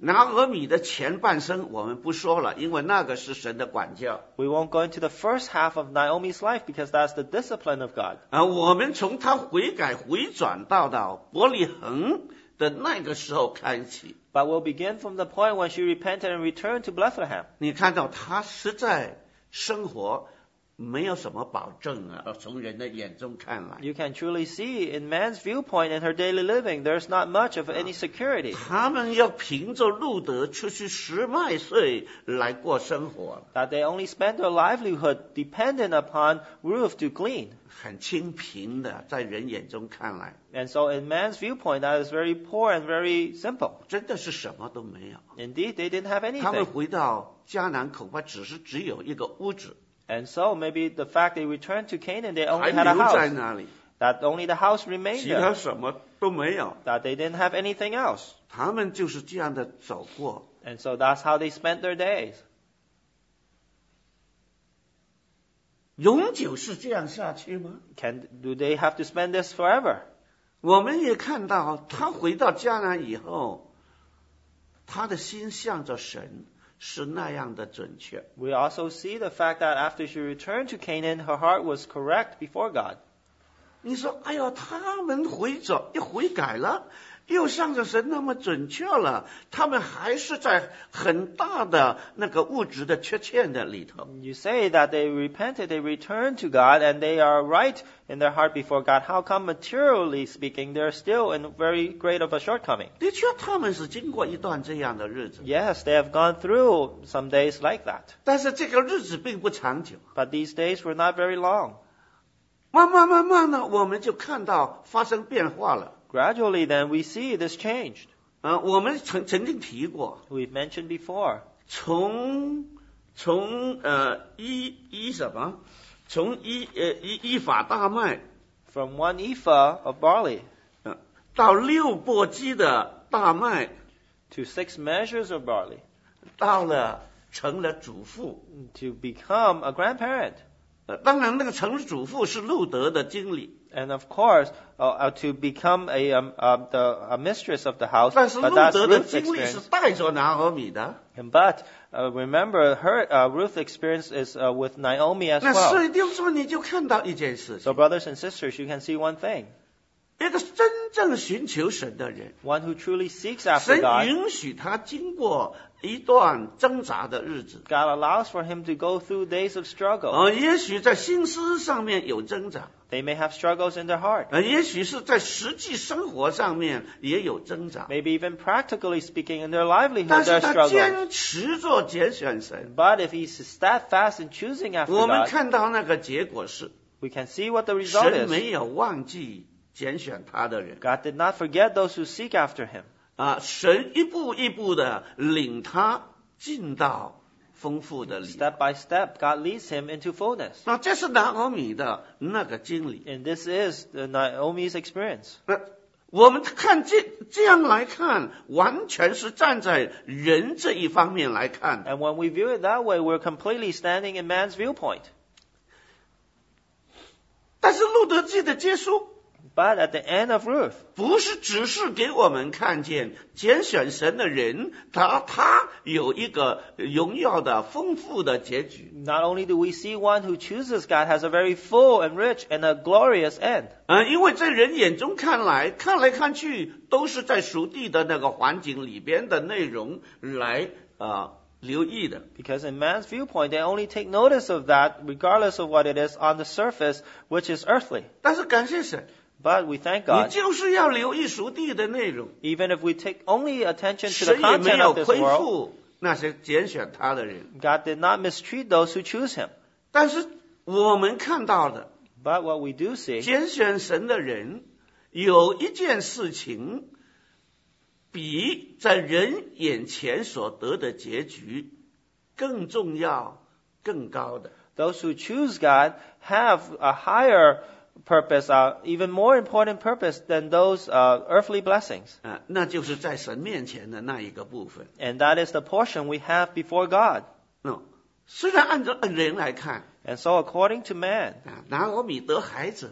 拿俄米的前半生我们不说了，因为那个是神的管教。 We won't go into the first half of Naomi's life because that's the discipline of God. 我们从他悔改回转到伯利恒的那个时候开始， But we'll begin from the point when she repented and returned to Bethlehem. 你看到他实在生活没有什么保证啊，从人的眼中看来， You can truly see in man's viewpoint in her daily living, there's not much of any security. 他们要凭着路德出去拾麦穗来过生活， That they only spend their livelihood dependent upon Ruth to glean. 很清贫的，在人眼中看来， And so in man's viewpoint, that is very poor and very simple. 真的是什么都没有。 Indeed, they didn't have 他们 anything. 回到迦南，恐怕只有一个屋子， And so maybe the fact they returned to Canaan, they 还 only had a 留在 house. 那里， That only the house remained 其他 there. 什么都没有。 That they didn't have anything else. 他们就是这样的走过。 And so that's how they spent their days. 永久是这样下去吗？ Do they have to spend this forever? 我们也看到，他回到迦南以后，他的心向着神是那样的准确。 We also see the fact that after she returned to Canaan, her heart was correct before God. 你说，哎呦，他们又悔改了，又向着神那么准确了，他们还是在很大的那个物质的缺陷的里头。 You say that they repented, they returned to God, and they are right in their heart before God. How come materially speaking, they're still in very great of a shortcoming? 的确，他们是经过一段这样的日子， Yes, they have gone through some days like that. 但是这个日子并不长久。 But these days were not very long. 慢慢的，我们就看到发生变化了。 Gradually then, we see this changed. 我们曾经提过， We've mentioned before. 从一法大麦 From 1 ephah of barley 到6簸箕的大麦， to 6 measures of barley 成了主妇。 to become a grandparent. 当然，那个成了主妇是路德的经历， And of course, to become a mistress of the house, 但是路 but that's 德的 Ruth's 经历是 experience. 带着拿俄米的。 But remember, her Ruth's experience is with Naomi as 那所 well. 以弟兄姊妹，你就看到一件事 So 情： brothers and sisters, you can see one thing. 一个真正寻求神的人， One who truly seeks after 神 God, 允许他经过一段挣扎的日子。 God allows for him to go through days of struggle. 也许在心思上面有挣扎， They may have struggles in their heart. 也许是在实际生活上面也有挣扎， Maybe even practically speaking, in their livelihood, 但 there 是 are 他 struggles. 坚持做拣选神。 But if he's steadfast in choosing after 我们 God, 看到那个结果是， we can see what the result 神 is. 没有忘记拣选他的人。 God did not forget those who seek after him. 神一步一步的领他进到丰富的里。 Step by step, God leads him into fullness. 这是拿俄米的那个经历。 And this is Naomi's experience. 我们看这样来看，完全是站在人这一方面来看。 And when we view it that way, we're completely standing in man's viewpoint. 但是路德记的结束， But at the end of Ruth, 不是只是给我们看见拣选神的人，他有一个荣耀的、丰富的结局。 not only do we see one who chooses God has a very full and rich and a glorious end. 因为在人眼中看来看去，都是在属地的那个环境里边的内容来留意的。 Because in man's viewpoint, they only take notice of that, regardless of what it is on the surface, which is earthly. 但是感谢神， But we thank 你 God, 就是要留意属地的内容， even if we take only attention to the 神也没 content 有 of this 亏 world, 负那些拣选他的人。 God did not mistreat those who choose him. 但是我们看到的， But what we do see, 拣选神的人有一件事情，比在人眼前所得的结局更重要、更高的。 those who choose God have a higher purpose, even more important purpose than those earthly blessings. 那就是在神面前的那一个部分。 And that is the portion we have before God. 虽然按照人来看， And so according to man, 拿俄米得孩子了，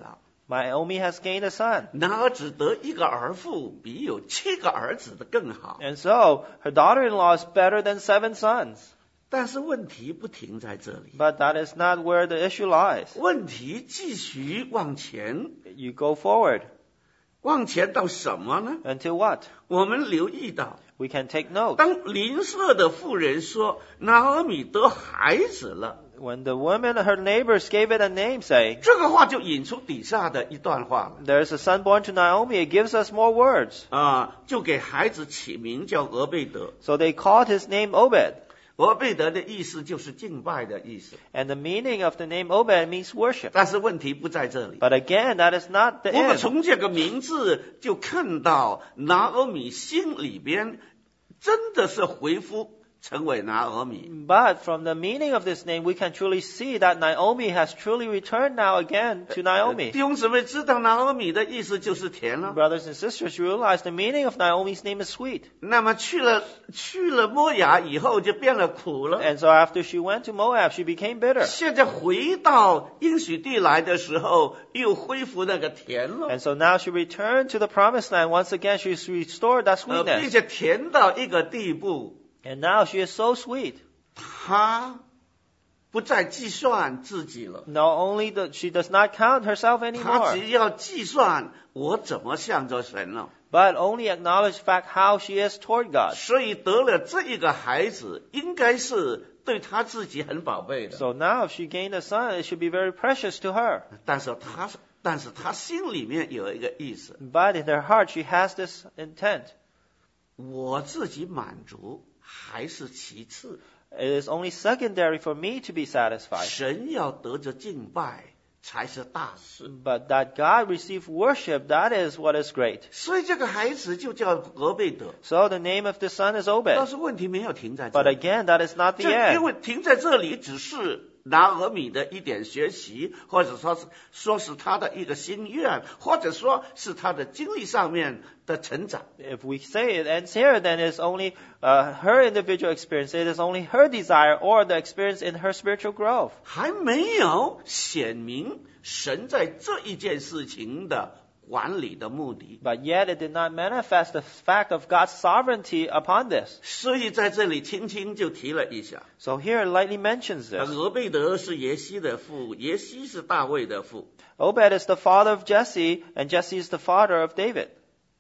Naomi has gained a son. 男儿只得一个儿妇，比有7个儿子的更好。 And so, her daughter-in-law is better than 7 sons. 但是问题不停在这里， But that is not where the issue lies. 问题继续往前， You go forward. 往前到什么呢？ Until what? 我们留意到， We can take note. 当邻舍的妇人说拿俄米得孩子了， When the women, her neighbors, gave it a name, saying, 这个话就引出底下的一段话了 There is a son born to Naomi. It gives us more words. 就给孩子起名叫俄贝德。 So they called his name Obed. 俄贝德的意思就是敬拜的意思， And the meaning of the name Obed means worship. 但是问题不在这里。 But again, that is not the 我们 end. 从这个名字就看到拿俄米心里边真的是回复成为拿俄米。 But from the meaning of this name, we can truly see that Naomi has truly returned now again to Naomi. 弟兄姊妹知道拿俄米的意思就是甜了。 Brothers and sisters, you realize the meaning of Naomi's name is sweet. 那么去了摩亚以后就变了苦了。 And so after she went to Moab, she became bitter. 现在回到应许地来的时候，又恢复那个甜了， And so now she returned to the promised land. Once again, she's restored that 并 sweetness. 且甜到一个地步， And now she is so sweet. 她不再计算自己了。 Not only that she does not count herself 他 anymore, 只要计算我怎么向着神了， but only acknowledge the fact how she is toward God. 所以得了这一个孩子，应该是对他自己很宝贝的。 So now if she gained a son, it should be very precious to her. 但是他心里面有一个意思， But in her heart, she has this intent. 我自己满足还是其次， It is only secondary for me to be satisfied. 神要得着敬拜才是大事。 But that God receive worship, that is what is great. 所以这个孩子就叫俄贝德。 So the name of the son is 但 Obed. 是问题没有停在这 But 里， again, that is not the 因 end. 为停在这里只是拿俄米的一点学习，或者说是他的一个心愿，或者说是他的经历上面的成长。 If we say it ends here, then it's only her individual experience. It is only her desire or the experience in her spiritual growth. 还没有显明神在这一件事情的管理的目的， But yet it did not manifest the fact of God's sovereignty upon this. 所以在这里轻轻就提了一下。 So here it lightly mentions this. 俄贝德是耶西的父，耶西是大卫的父。 Obed is the father of Jesse, and Jesse is the father of David.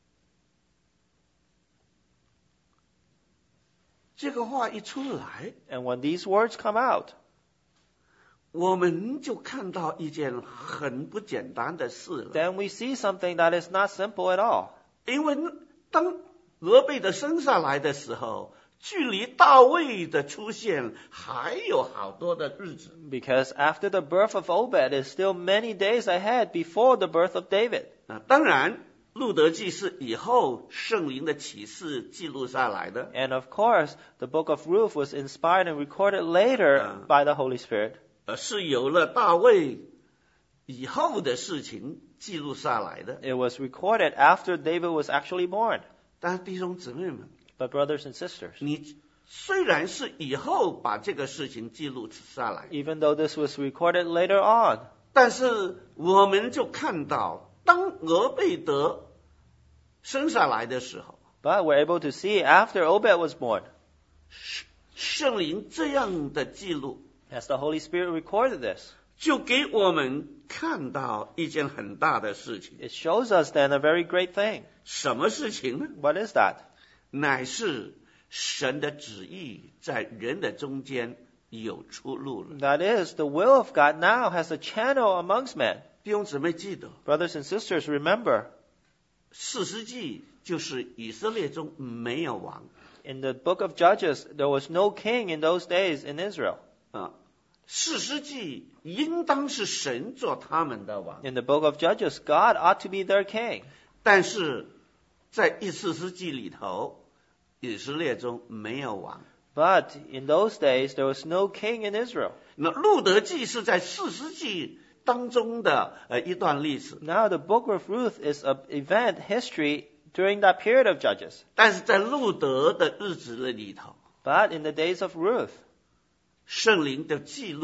这个话一出来， And when these words come out, 我们就看到一件很不简单的事了。 then we see something that is not simple at all. 因为当俄贝德生下来的时候，距离大卫的出现还有好多的日子。 Because after the birth of Obed is still many days ahead before the birth of David. 当然，路德记是以后圣灵的启示记录下来的。 And of course, the book of Ruth was inspired and recorded later by the Holy Spirit. 是有了大卫以后的事情记录下来的。 It was recorded after David was actually born. 但是弟兄姊妹们， But brothers and sisters, 你虽然是以后把这个事情记录下来， even though this was recorded later on, 但是我们就看到，当俄贝德生下来的时候， but we're able to see after Obed was born, 圣灵这样的记录， as the Holy Spirit recorded this, 就给我们看到一件很大的事情。 it shows us then a very great thing. 什么事情呢？ What is that? 乃是神的旨意在人的中间有出路了。 That is, the will of God now has a channel amongst men. 弟兄姊妹记得， Brothers and sisters, remember, 士师记就是以色列中没有王 in the book of Judges, there was no king in those days in Israel. 啊，士师记应当是神做他们的王， In the book of Judges, God ought to be their king. 但是在士师记里头，以色列中没有王。 But in those days, there was no king in Israel. 那路德记是在士师记当中的一段历史， Now, the book of Ruth is an event, history, during that period of Judges. 但是在路德的日子里头， But in the days of Ruth, 圣灵的记录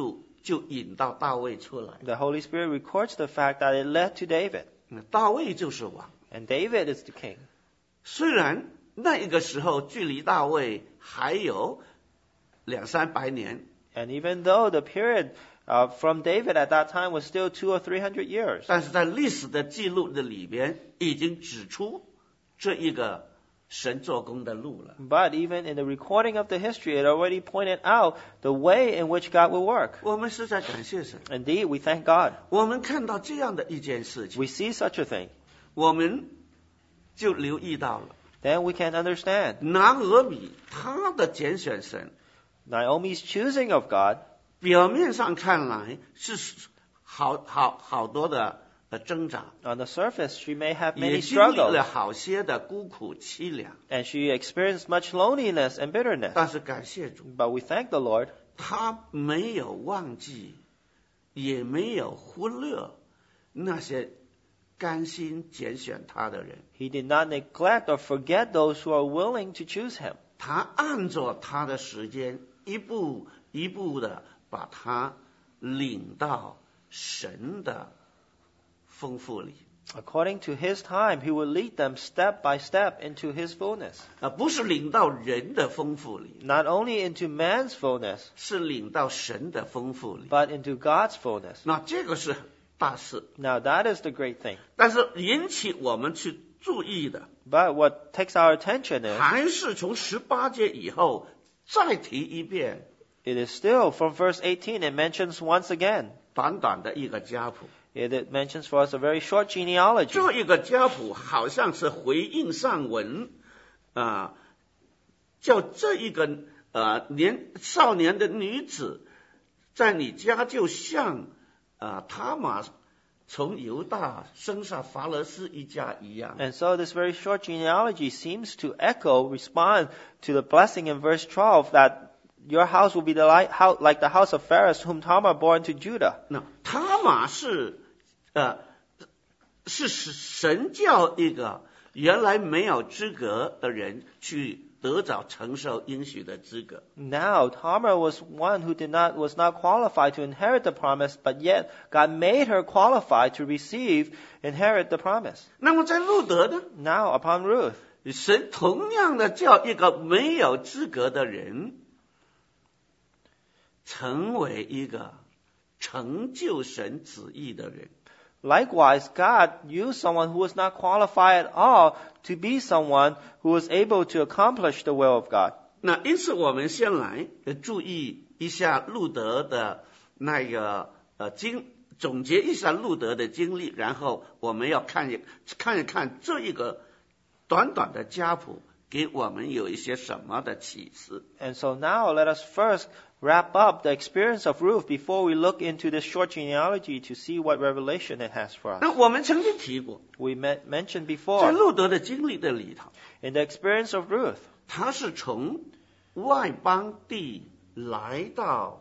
就引到大卫出来。 The Holy Spirit records the fact that it led to David. 大卫就是王。 And David is the king. 虽然那个时候距离大卫还有200-300年， And even though the period from David at that time was still 200 or 300 years, 但是在历史的记录的里边，已经指出这一个神做工的路了。 but even in the recording of the history, it already pointed out the way in which God will work. 我们实在感谢神， Indeed, we thank God. 我们看到这样的一件事情， We see such a thing. 我们就留意到了 Then we can understand 拿俄米他的拣选神， Naomi's choosing of God. 表面上看来是好多的挣扎， On the surface, she may have 也 many 经历 struggles, 了好些的孤苦凄凉， and she experienced much loneliness and bitterness. 但是感谢主， But we thank the Lord. 他没有忘记，也没有忽略那些甘心拣选他的人， He did not neglect or forget those who are willing to choose him. 他按着他的时间，一步一步的把他领到神的丰富里， According to his time, he will lead them step by step into his fullness. 不是领到人的丰富里， Not only into man's fullness, 是领到神的丰富里。 but into God's fullness. 那这个是大事， Now that is the great thing. 但是引起我们去注意的， But what takes our attention is, 还是从18节以后再提一遍 it is still from verse 18, it mentions once again. 短短的一个家谱。 It mentions for us a very short genealogy. 这一个家谱好像是回应上文叫这一个少年的女子，在你家就像他玛从犹大生下法勒斯一家一样。 And so this very short genealogy seems to respond to the blessing in verse 12 that your house will be like the house of Phares whom Tamar bore into Judah. 那他玛是神叫一个原来没有资格的人去得着承受应许的资格。 Now Tamar was one who was not qualified to inherit the promise, but yet God made her qualified to inherit the promise. 那么在路德呢？ Now upon Ruth, 神同样的叫一个没有资格的人成为一个成就神旨意的人。 likewise God used someone who was not qualified at all to be someone who was able to accomplish the will of God. 那因此我们先来注意一下路德的那个总结一下路德的经历，然后我们要看一看这一个短短的家谱给我们有一些什么的启示。 And so now let us first wrap up the experience of Ruth before we look into this short genealogy to see what revelation it has for us. 那我们曾经提过， We mentioned 在 before, 路德的经历的里头， in the experience of Ruth, 他是从外邦地来到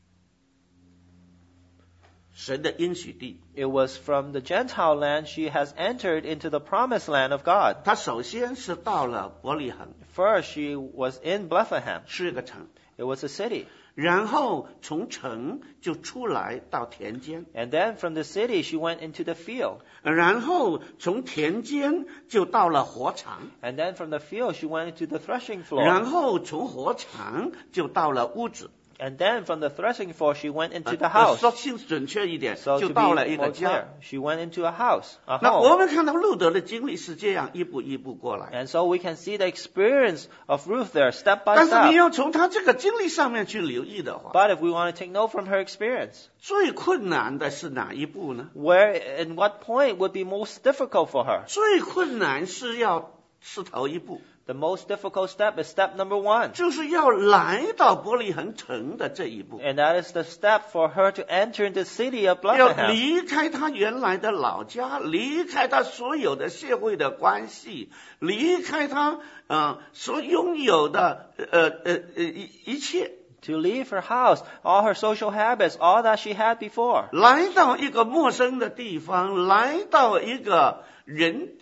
神的应许地。 it was from the Gentile land she has entered into the promised land of God. 他首先是到了伯利恒， First, she was in Bethlehem. 是一个城， It was a city. 然后从城就出来到田间， And then from the city, she went into the field. 然后从田间就到了火场， And then from the field, she went into the threshing 然 floor. 后从火场就到了屋子。 And then from the threshing floor, she went into the house. 说清准确一点， So 就 to 到了 be 一个 more 家 clear,。she went into a house, a 那 home. 我们看到路德的经历是这样一步一步过来， And so we can see the experience of Ruth there, step by 但是你 step. 要从他这个经历上面去留意的话， But if we want to take note from her experience, 最困难的是哪一步呢？ in what point would be most difficult for her? 最困难是头一步， The most difficult step is step number 1. 就是要来到伯利恒城的这一步， And that is the step for her to enter into the city of 要 Bethlehem. 离开他原来的老家，离开他所有的社会的关系，离开他所拥有的一切， To leave her house, all her social habits, all that she had before. 来到一个陌生的地方，来到一个人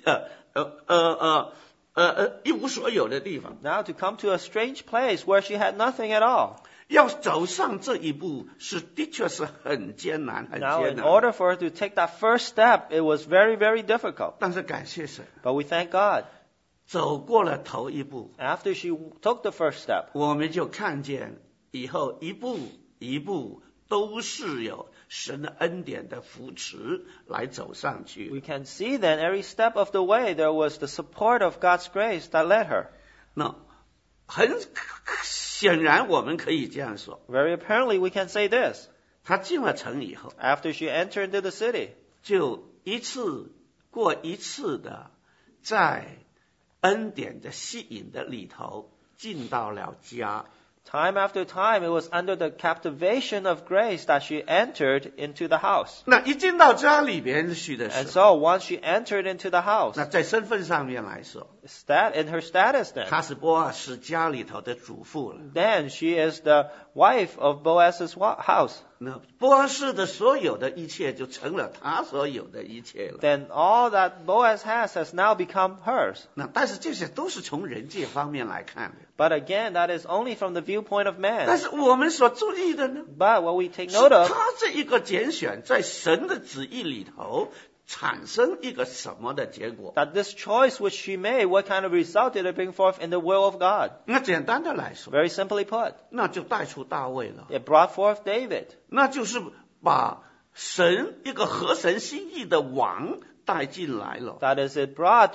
一无所有的地方， Now to come to a strange place where she had nothing at all. 要走上这一步的确是很艰难，很 Now, 艰 in 难。 order for her to take that first step, it was very, very difficult. 但是感谢神， But we thank God. 走过了头一步， After she took the first step, 我们就看见以后一步一步都是有神的恩典的扶持来走上去。 we can see then every step of the way there was the support of God's grace that led her. 那很显然我们可以这样说， Very apparently, we can say this. 他进了城以后， After she entered into the city, 就一次过一次的在恩典的吸引的里头进到了家。 time after time, it was under the captivation of grace that she entered into the house. 那一进到家里边去的 And 时候， so, once she entered into the house, 那在身份上面来说， in her status then, 她是波阿斯家里头的主妇了。 then she is the wife of Boaz's house. 那波阿斯的所有的一切就成了他所有的一切了。 Then all that Boaz has now become hers. 那但是这些都是从人界方面来看的。 But again, that is only from the viewpoint of 但 man. 是我们所注意的呢， But what we take 是 note of 他这一个拣选在神的旨意里头产生一个什么的结果？ that this choice which she made, what kind of result did it bring forth in the will of God? 那简单的来说， Very simply put, 那就带出大卫了， it brought forth David. 那就是把神一个合神心意的王带进来了。 That is, it brought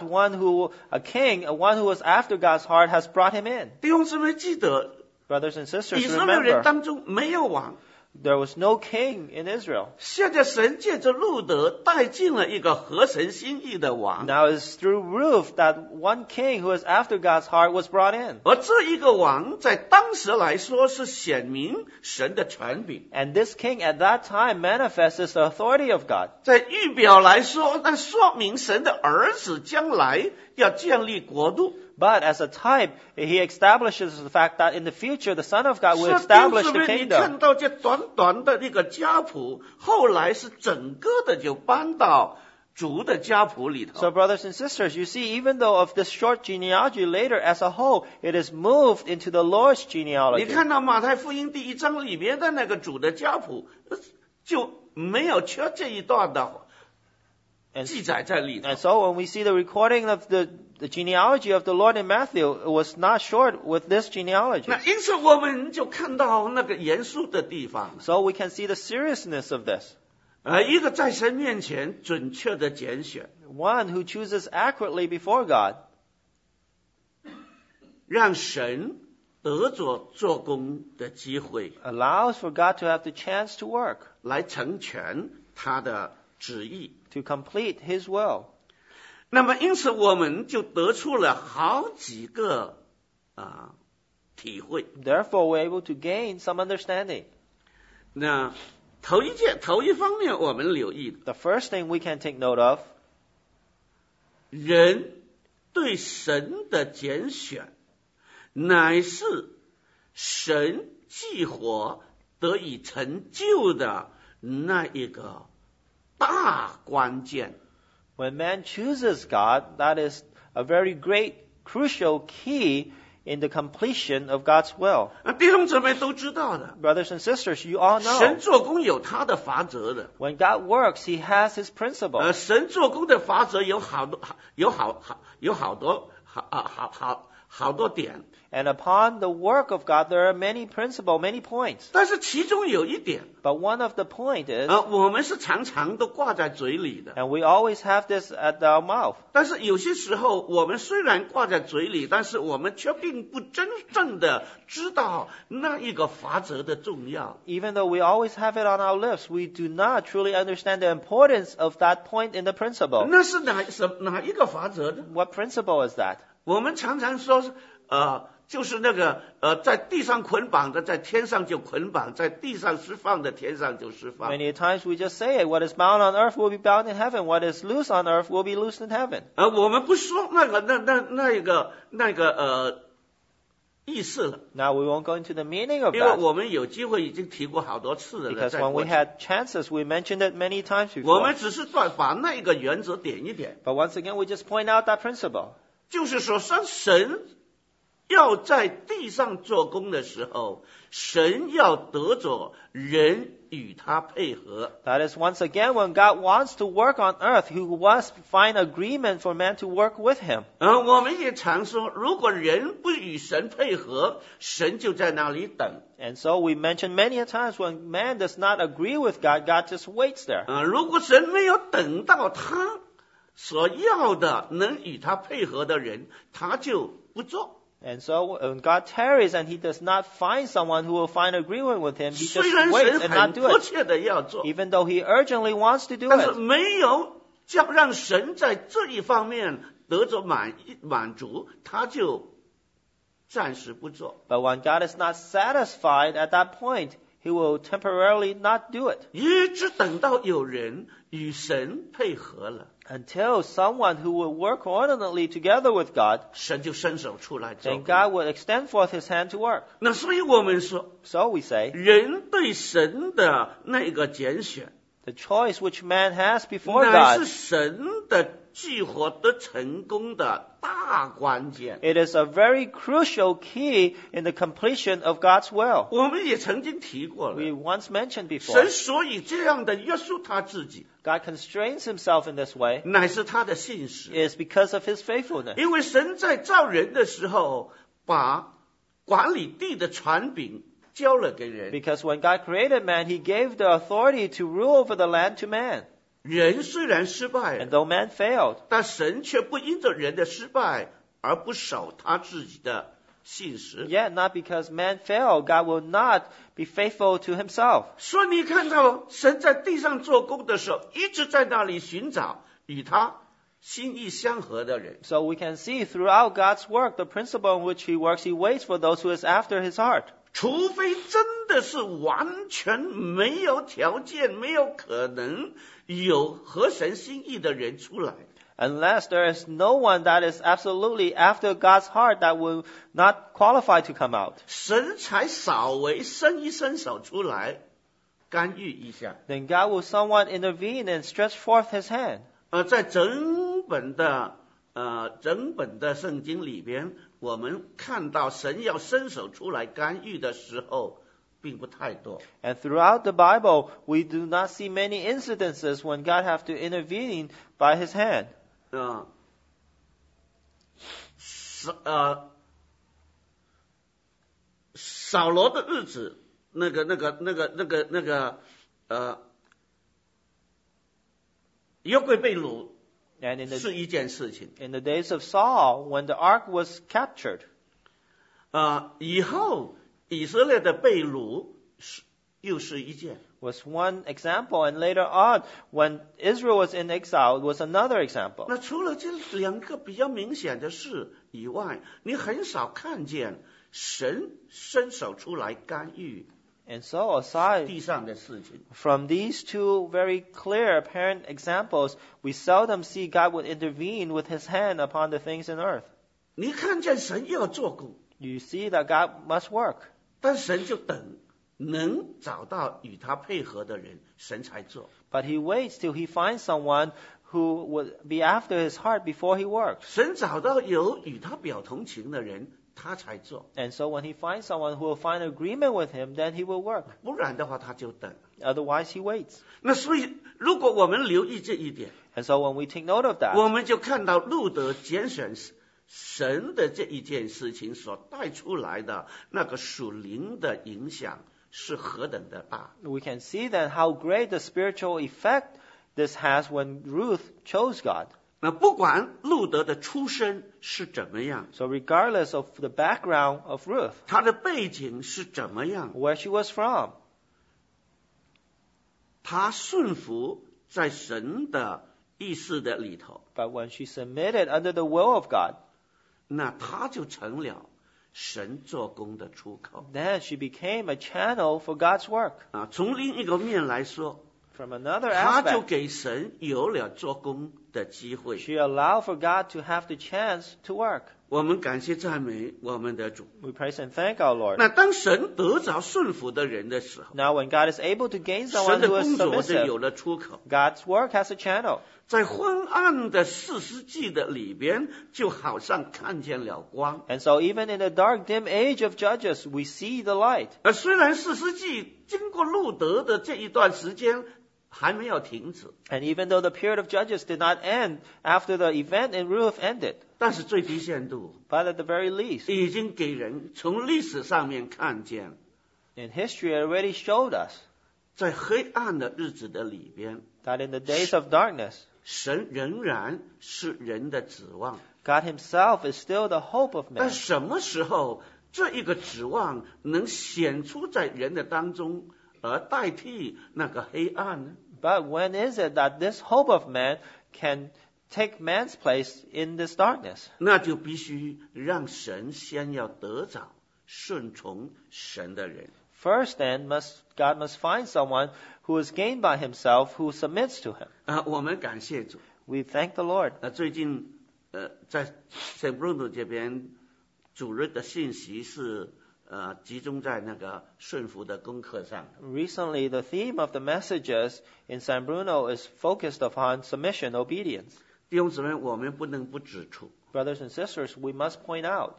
a king, one who was after God's heart, has brought him in. 弟兄姊妹记得， Brothers and sisters, 以色列人 remember, 当中没有王， there was no king in Israel. 现在神借着路德带进了一个合神心意的王， Now it's through Ruth that one king who is after God's heart was brought in. 而这一个王在当时来说是显明神的权柄， And this king at that time manifests the authority of God. 在预表来说，那说明神的儿子将来要建立国度。 But as a type, he establishes the fact that in the future the Son of God will 所以 establish 弟兄姊 the 妹，你看 kingdom. 到这短短的那个家谱，后来是整个的就搬到主的家谱里头。 So brothers and sisters, you see, even though of this short genealogy, later as a whole, it is moved into the Lord's 你 genealogy. 看到马太福音第1章里面的那个主的家谱，就没有缺这一段的 And, 记载在里头。 and so when we see the recording of the genealogy of the Lord in Matthew, it was not short with this genealogy. 那因此我们就看到那个严肃的地方， So we can see the seriousness of this. 一个在神面前准确的拣选， One who chooses accurately before God, 让神得着做工的机会， allows for God to have the chance to work, 来成全他的旨意。 to complete His will. 那么因此我们就得出了好几个体会。 Therefore, we're able to gain some understanding. 那头一方面我们留意的， The first thing we can take note of, 人对神的拣选，乃是神计划得以成就的那一个大关键。 when man chooses God, that is a very great, crucial key in the completion of God's will. 弟兄姊妹都知道的， Brothers and sisters, you all 神 know, 做工有他的法则的。 when God works, He has His principle. 神做工的法则有好多点， And upon the work of God, there are many principles, many points. 但是其中有一点， But one of the point is, 我们是常常都挂在嘴里的。 and we always have this at our mouth. 但是有些时候，我们虽然挂在嘴里，但是我们却并不真正的知道那一个法则的重要。 Even though we always have it on our lips, we do not truly understand the importance of that point in the principle. 那是哪一个法则呢？ What principle is that? 我们常常说，就是那个在地上捆绑的，在天上就捆绑；在地上释放的，天上就释放。 Many times we just say it. What is bound on earth will be bound in heaven. What is loose on earth will be loosed in heaven. 我们不说那个意思了， Now we won't go into the meaning of 因为 that. 我们有机会已经提过好多次了。 Because 在 when 过 we 去 had chances, we mentioned it many times 我 before. 们只是把那一个原则点一点， But once again, we just point out that principle. 就是说，神要在地上做工的时候，神要得着人与他配合。 That is, once again, when God wants to work on earth, He must find agreement for man to work with Him. 我们也常说，如果人不与神配合，神就在那里等。 And so we mentioned many a times when man does not agree with God, God just waits there. 如果神没有等到他所要的能与他配合的人，他就不做。 And so when God tarries and He does not find someone who will find agreement with Him, He 虽 just 然 waits 神 and 很 not do 迫 it, 切的要做， even though He urgently wants to do 但是 it. 没有让神在这一方面得着满足，他就暂时不做。 But when God is not satisfied at that point, He will temporarily not do it 一直等到有人与神配合了， until someone who will work coordinately together with God, 神就伸手出来做 then 工。 God will extend forth His hand to work. 那所以我们说， So we say, 人对神的那个拣选， the choice which man has before 乃是 God, 神的计划得成功的大关键。 it is a very crucial key in the completion of God's will. 我们也曾经提过了， We once mentioned before, 神所以这样的约束他自己， God constrains Himself in this way 乃是他的信实。 is because of His faithfulness. 因为神在造人的时候，把管理地的权柄交了给人， Because when God created man, He gave the authority to rule over the land to man. 人虽然失败 And though man failed, 但神却不因着人的失败而不守他自己的信实。 yet not because man failed, God will not be faithful to Himself. 所以你看到神在地上做工的时候，一直在那里寻找与他心意相合的人。 So we can see throughout God's work, the principle in which He works, He waits for those who is after His heart. 除非真的是完全没有条件、没有可能有合神心意的人出来， Unless there is no one that is absolutely after God's heart that will not qualify to come out, 神才稍微伸手出来干预一下。 then God will somewhat intervene and stretch forth His hand. 在整本的圣经里边，我们看到神要伸手出来干预的时候，并不太多。 And throughout the Bible, we do not see many incidences when God have to intervene by His hand. 扫罗的日子，约柜被掳 And in 是一件事情。 the days of Saul, when the ark was captured, 以后以色列的被掳又是一件。 was one example, and later on, when Israel was in exile, was another example. 那除了这两个比较明显的事以外，你很少看见神伸手出来干预 And so, aside 地上的事情。 from these two very clear, apparent examples, we seldom see God would intervene with His hand upon the things in earth. 你看见神要做工， You see that God must work, 但神就等，能找到与他配合的人，神才做。 but He waits till He finds someone who would be after His heart before He works. 神找到有与他表同情的人，他才做， And so when He finds someone who will find agreement with Him, then He will work. 不然的话他就等。 Otherwise, He waits. 那所以，如果我们留意这一点， And so when we take note of that, 我们就看到路德拣选神的这一件事情所带出来的那个属灵的影响是何等的大。 we can see then how great the spiritual effect this has when Ruth chose God. 那不管路德的出身是怎么样， So regardless of the background of Ruth, 他的背景是怎么样， where she was from, 他顺服在神的意思的里头， but when she submitted under the will of God, 那他就成了神做工的出口。 then she became a channel for God's work. 从另一个面来说， From another 他就 aspect, 给神有了做工的机会。 she allowed for God to have the chance to work. 我们感谢赞美我们的主。 We praise and thank our Lord. 那当神得着顺服的人的时候， Now, when God is able to gain 神 someone 的 who is 工作就 submissive, 有了出口。 God's work has a channel. 在昏暗的士师记的里边，就好像看见了光。 And so even in the dark, dim age of Judges, we see the light. 虽然士师记经过路德的这一段时间还没有停止， And even though the period of Judges did not end after the event in Ruth ended, 但是最低限度 but at the very least, 已经给人从历史上面看见， in history it already showed us 在黑暗的日子的里边， that in the days of darkness, 神仍然是人的指望。 God himself is still the hope of 但 man. 什么时候这一个指望能显出在人的当中，而代替那个黑暗呢？ But when is it that this hope of man can take man's place in this darkness? 那就必须让神先要得着顺从神的人。 First then, God must find someone who is gained by himself, who submits to him. 我们感谢主。 We thank the Lord. 最近在圣布鲁诺这边主日的信息是集中在那个顺服的功课上。 Recently, the theme of the messages in San Bruno is focused upon submission, obedience. 弟兄姊妹，我们不能不指出， Brothers and sisters, we must point out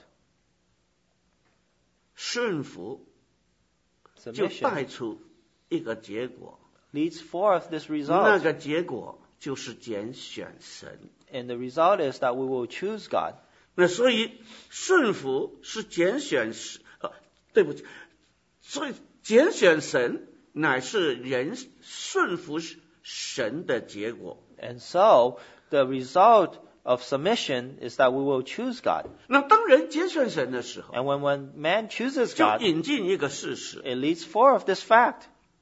顺服就 submission 带出一个结果， leads forth this 那 result. 个结果就是拣选神。 And the result is that we will choose God. 那所以顺服是拣选神，对不起，所以拣选神乃是人顺服神的结果。 And so, the result of submission is that we will choose God. 那当人拣选神的时候， And when man chooses 就 God, 引进一个事实： it leads forth this fact.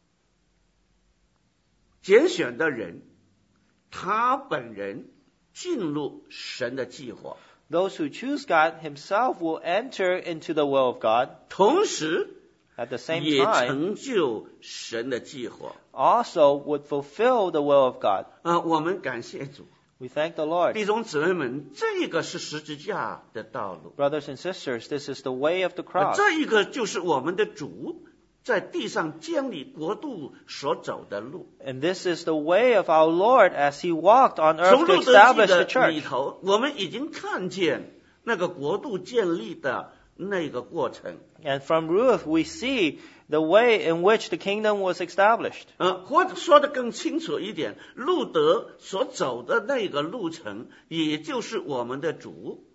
拣选的人，他本人进入神的计划， Those who choose God himself will enter into the will of God. 同时 At the same 也 time, 成就神的计划。 also would fulfill the will of God. 我们感谢主， We thank the Lord. 弟兄姊妹们，这个是十字架的道路， Brothers and sisters, this is the way of the cross. 这一个就是我们的主在地上建立国度所走的路。 And this is the way of our Lord as he walked on 从 earth to 路德记 establish the 的里 church. 头，我们已经看见那个国度建立的那个过程。 And from Ruth, we see the way in which the kingdom was established. 或者说的更清楚一点，路德所走的那个路程，也就是我们的主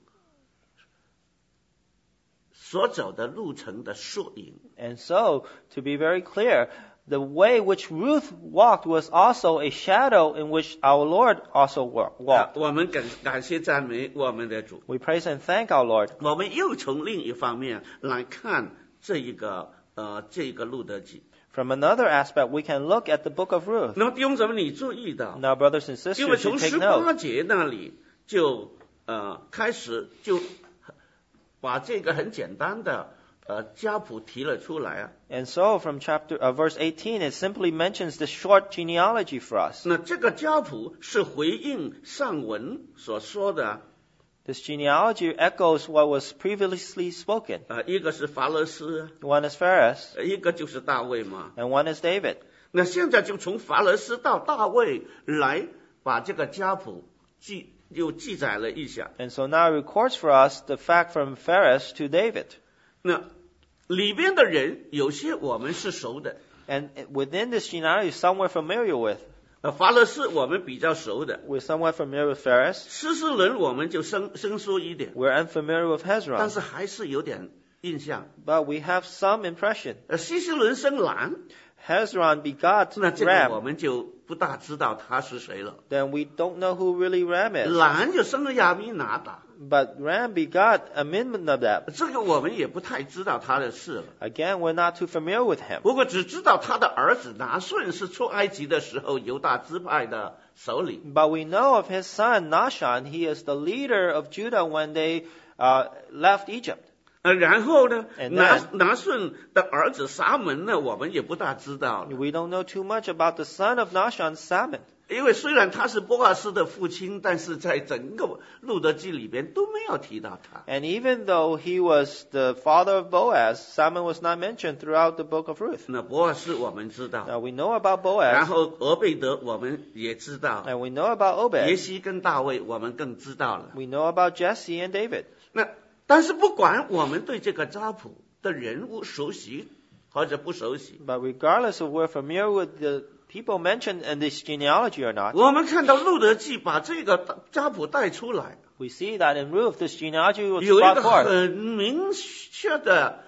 所走的路程的缩影。 And so, to be very clear, the way which Ruth walked was also a shadow in which our Lord also walked. 我们感谢赞美我们的主。 We praise and thank our Lord. 我们又从另一方面来看这一个路德记。 From another aspect, we can look at the book of Ruth. 那么弟兄姊妹，你注意到， Now, brothers and 因为 sisters, 从 you take 18 note. 节那里就开始就把这个很简单的家谱提了出来啊。 And so, from verse 18, it simply mentions the short genealogy for us. 那这个家谱是回应上文所说的， This genealogy echoes what was previously spoken. 一个是法勒斯， One is Phares, 一个就是大卫嘛。 and one is David. 那现在就从法勒斯到大卫来把这个家谱又记载了一下。 And so now it records for us the fact from Phares to David. 那里边的人有些我们是熟的， And within this genealogy, some we're familiar with. 法勒斯我们比较熟的， We're somewhat familiar with Phares. 施斯伦我们就生疏一点， We're unfamiliar with 但 Hezron. 是还是有点印象。 But we have some impression. 希斯伦生兰， Hezron begot 那这个我 Ram. 们就不大知道他是谁了。 Then we don't know who really Ram is. 兰就生了亚米拿达， But Ram begot Amminadab. 这个我们也不太知道他的事了。 Again, we're not too familiar with him. 不过只知道他的儿子拿顺是出埃及的时候犹大支派的首领。 But we know of his son Nahshon. He is the leader of Judah when they left Egypt. 然后呢， And 拿顺的儿子撒门呢，我们也不大知道了。 We don't know too much about the son of Nahshon, Salmon. 因为虽然他是波阿斯的父亲，但是在整个路德记里边都没有提到他。 And even though he was the father of Boaz, Salmon was not mentioned throughout the book of Ruth. 那波阿斯我们知道， Now we know about 然 Boaz, 后俄贝德我们也知道， and we know about 耶 Obed. 西跟大卫我们更知道了。 We know about Jesse and David. 那但是不管我们对这个家谱的人物熟悉或者不熟悉， But regardless of we're familiar with the people mentioned in this genealogy or not, 我们看到路德记把这个家谱带出来， we see that in Ruth, this genealogy was 有一 brought 个 forth. 很明确的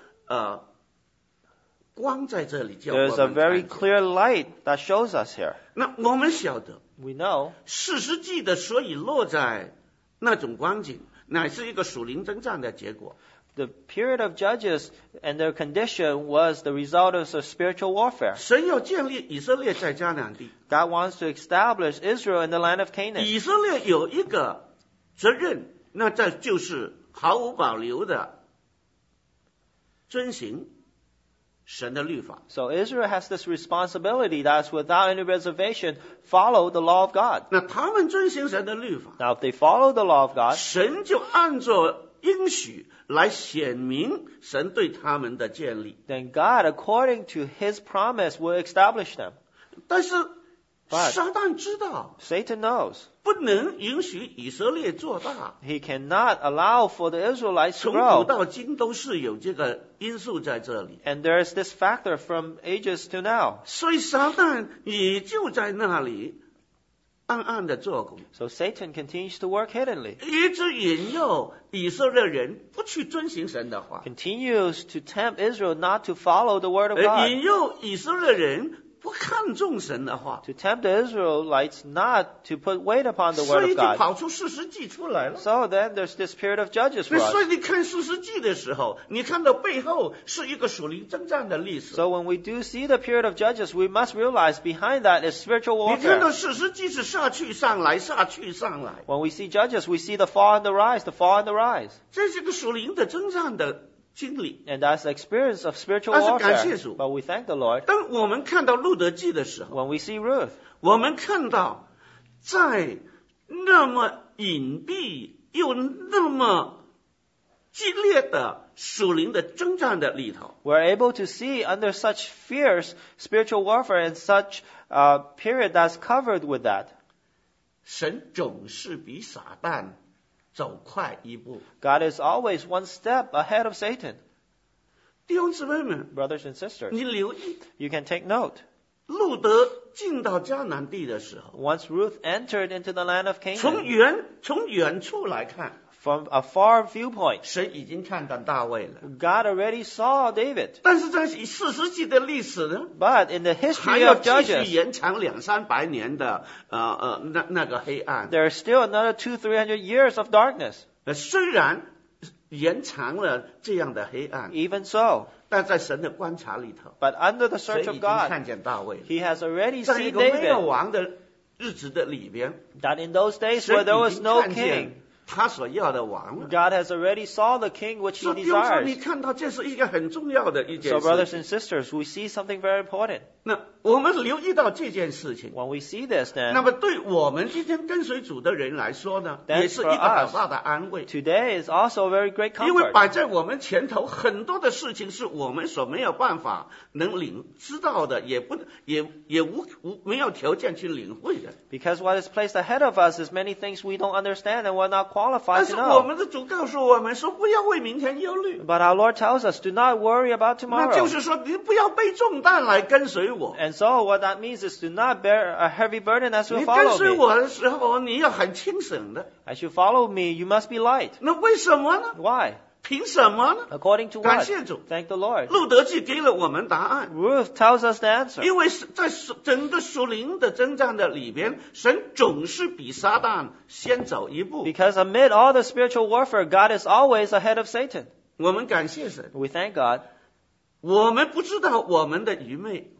光在这里叫我 There's a 们 very 看见。 clear light that shows us here. 那我们晓得， We know 士师记的所以落在那种光景，乃是一个属灵征战的结果。 the period of Judges and their condition was the result of some spiritual warfare. 神要建立以色列在迦南地， God wants to establish Israel in the land of Canaan. 以色列有一个责任，那这就是毫无保留的遵行神的律法。 So Israel has this responsibility that's without any reservation, follow the law of God. 那他们遵行神的律法， Now, if they follow the law of God, 神就按照应许来显明神对他们的建立。 then God, according to His promise, will establish them. 但是 But- 撒旦知道 Satan knows 不能允许以色列做大， he cannot allow for the Israelites to 从古 grow. 到今都是有这个因素在这里， And there is this factor from ages to now. 所以撒旦也就在那里暗暗的做工， So Satan continues to work hiddenly, 一直引诱以色列人不去遵行神的话， continues to tempt Israel not to follow the word of God, 引诱以色列人不看重神的话， to tempt the Israelites not to put weight upon the 所 word 以 of 就 God. 跑出士师记出来了。 So then there's this period of Judges for 那所 us. 以你看士师记的时候，你看到背后是一个属灵征战的历史。 So when we do see the period of Judges, we must realize behind that is spiritual 你看到 warfare. 士师记是下去上来，下去上来， When we see Judges, we see the fall and the rise, the fall and the rise. 这是个属灵的征战的经历。 And that's the experience of spiritual 但是感谢 warfare. 主。 But we thank the Lord. 当我们看到路德记的时候， When we see Ruth, 我们看到在那么隐蔽又那么激烈的属灵的征战的里头， we're able to see under such fierce spiritual warfare and such period that's covered with that. 神总是比撒旦走快一步。 God is always one step ahead of Satan. 弟兄姊妹们， Brothers and sisters, 你留意， you can take note. 路德进到迦南地的时候， Once Ruth entered into the land of 从 Canaan, 远处来看， from a far viewpoint, 神已经看到大卫了。 God already saw David. 但是在四世纪的历史呢， But in the 还 history 要 of 继续 Judges, 延长200-300年的那个黑暗。 there is still another 200-300 years of darkness. 虽然延长了这样的黑暗， Even so, 但在神的观察里头， but under the 神 search 已 of 经 God, 看见大卫了。 He has already 在一 seen 个没有 David. 王的日子的里边， That in those days 神 where there 已 was 经 no 看 king, 见他所要的王了。 God has already saw the king which 所 he 以弟兄姊妹，你 desires. 看到这是一个很重要的一件 So 事 brothers 情。 and sisters, we see something very important. 那我们留意到这件事情， When we see this 那 then, 么对我们今天跟随主的人来说呢， Then 也是一 for 个很 us, 大的安慰。 today is also a very great 因为 comfort. 摆在我们前头很多的事情是我们所没有办法能知道的，也没有条件去领会的。 Because what is placed ahead of us is many things we don't understand and we're not 但 qualified 是 to 我 know. 们的主告诉我们说，不要为明天忧虑。 But our Lord tells us, do not worry about 那就 tomorrow. 是说，你不要背重担来跟随我。 And so what that means is do not bear a heavy burden as you 你跟 follow 随 me. 我的时候，你要很清醒的。 As you follow me, you must be light. 那为什么呢？ Why? 凭什么呢？ According to 感 what? 谢主， Thank the Lord. 路德记给了我们答案。 Ruth tells us the answer. 因为在整个属灵的征战的里边，神总是比撒旦先走一步。 Because amid all the spiritual warfare, God is always ahead of Satan. 我们感谢神， We thank God. 我们不知道我们的愚昧，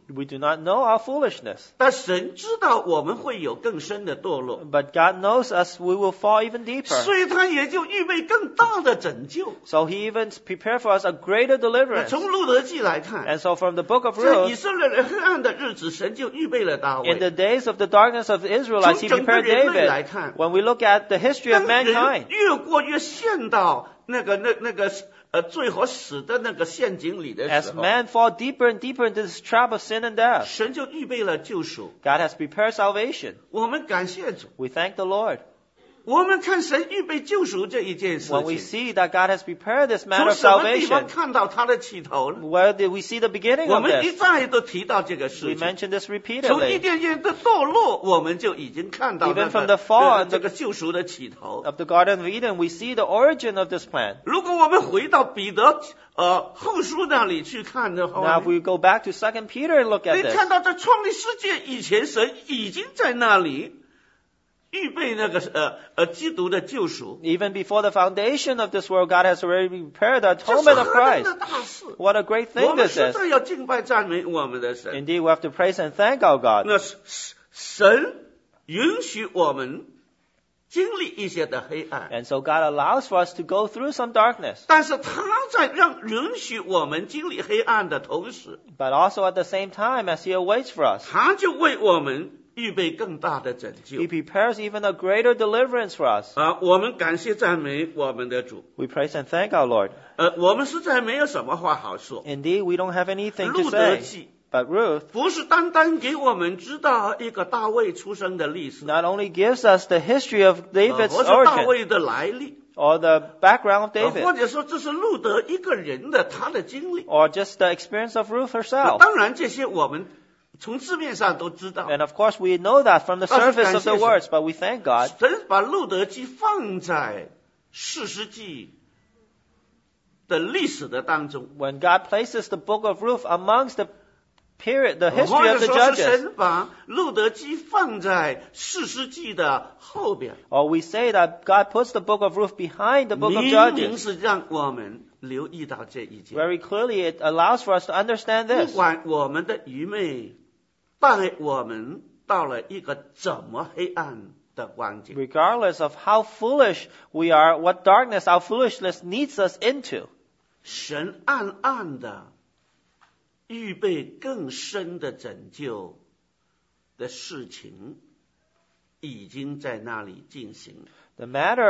We do not know our foolishness. 但神知道我们会有更深的堕落， But God knows us, we will fall even deeper. 所以他也就预备更大的拯救。 So He even prepared for us a greater deliverance. 从路德记来看， And so from the book of 在以 Ruth, 色列人黑暗的日子，神就预备了大 in the 卫。 days of the darkness of the Israelites, He 从整个 prepared 人类来 David. 看， When we look at the history of 当人 mankind, 越过越陷到那个罪和死的那个陷阱里的 as 时候， man fall deeper and deeper into this trap of sin and death, 神就预备了救赎。 God has prepared salvation. 我们感谢主， We thank the Lord. 我们看神预备救赎这一件事 When we 情， see that God has prepared this matter 从 of 什么地 salvation, 方看到他的起头呢？ where did we see the beginning 我 of 们一 this? 再都提到这个 We 事情。 mentioned this 从伊 repeatedly. 甸园的堕落，我们就已经看到 Even from the fall and 这个救赎的起头。 Of the Garden of Eden, we see the origin of this plan. 如果我们回到彼得后书那里去看的 Now, 话 if，we go back to 2 Peter and look 你 at this, 看到在创立世界以前，神已经在那里预备那个基督的救赎， even before the foundation of this world, God has already prepared the 这是 atonement of 何等 Christ. 的大事！ What a great 我 thing 们 this 实 is. 在要敬拜赞美我们的神。 Indeed, we have to praise and thank our God. 那神允许我们经历一些的黑暗， And so God allows for us to go through some darkness. 但是他在允许我们经历黑暗的同时， But also at the same time, as He awaits for us, 他就为我们预备更大的拯救 He prepares even a greater deliverance for us. 我们感谢赞美我们的主。 We praise and thank our Lord. 我们实在没有什么话好说。 Indeed, we don't have anything 路 to 德 say. 记 But Ruth 不是单单给我们知道一个大卫出生的历史， not only gives us the history of David's 或是大 origin 卫的来历， or the background of 或 David 者说这是路德一个人的他的经历。 or just the experience of Ruth herself. 当然，这些我们从字面上都知道。 And of course, we know that from the That's surface of the 感谢神。 words, but we thank God 神把路德记放在士师记的历史的当中， when God places the book of Ruth amongst the period, the 或 history 者 of the 说是 judges. 神把路德记放在士师记的后边， Or we say that God puts the book of Ruth behind the book of 明明 Judges. 是让我们留意到这一节。 Very clearly, it allows for us to understand 不 this. 管我们的愚昧带我们到了一个怎么黑暗的光景， Regardless of how foolish we are, what darkness our foolishness leads us into, 神暗暗的预备更深的拯救的事情已经在那里进行。 the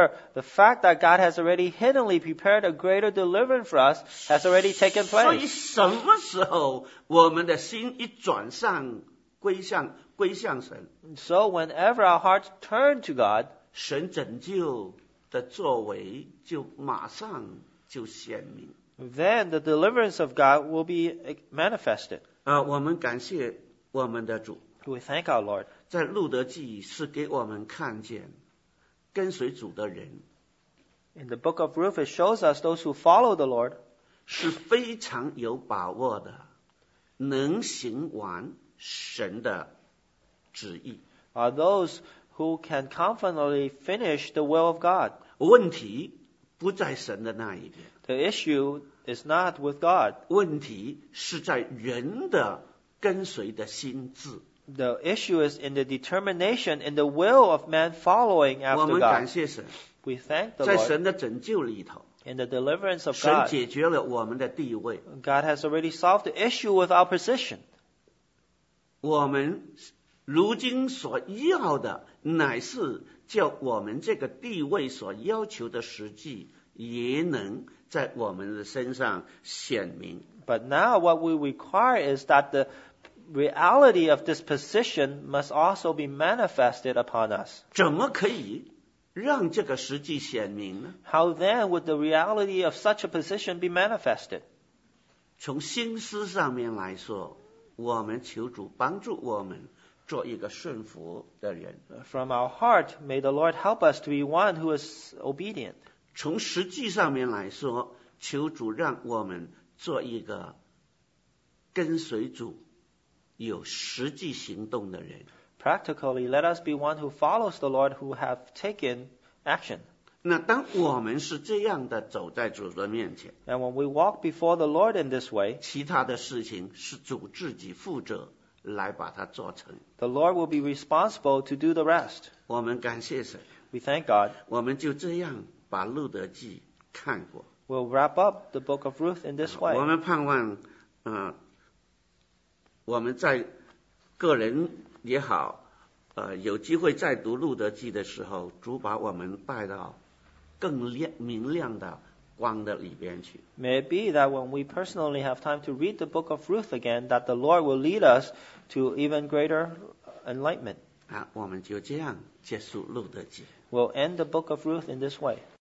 fact that God has already hiddenly prepared a greater deliverance for us has already taken 所以 place. 什么时候我们的心一转向归向神， So whenever our hearts turn to God, 神拯救的作为就马上就显明。 then the deliverance of God will be manifested. 我们感谢我们的主， We thank our Lord. 在路德记是给我们看见跟随主的人 In the book of Ruth, it shows us those who follow the Lord 是非常有把握的，能行完神的旨意。 are those who can confidently finish the will of God. 问题不在神的那一边， The issue is not with God. 问题是在人的跟随的心智。 The issue is in the determination, in the will of man following 我 after 们感 God. 谢神， We thank the 在 Lord. 神的拯救里头， In the deliverance of 神 God, 解决了我们的地位。 God has already solved the issue with our position. 我们如今所要的，乃是叫我们这个地位所要求的实际，也能在我们的身上显明。 But now what we require is that the reality of this position must also be manifested upon us. 怎么可以让这个实际显明呢？ How then would the reality of such a position be manifested? 从心思上面来说，我们求主帮助我们做一个顺服的人。 From our heart, may the Lord help us to be one who is obedient. 从实际上面来说，求主让我们做一个跟随主、有实际行动的人。 Practically, let us be one who follows the Lord, who have taken action. 那当我们是这样的走在主的面前， And when we walk before the Lord in this way, 其他的事情是主自己负责来把它做成。 the Lord will be responsible to do the rest. 我们感谢神， We thank God. 我们就这样把路得记看过。 We'll wrap up the book of Ruth in this 我 way. 们盼望，我们在个人也好，有机会再读路得记的时候，主把我们带到更明亮的光的里边去。 May it be that when we personally have time to read the book of Ruth again, that the Lord will lead us to even greater enlightenment. 我们就这样结束路得记。 We'll end the book of Ruth in this way.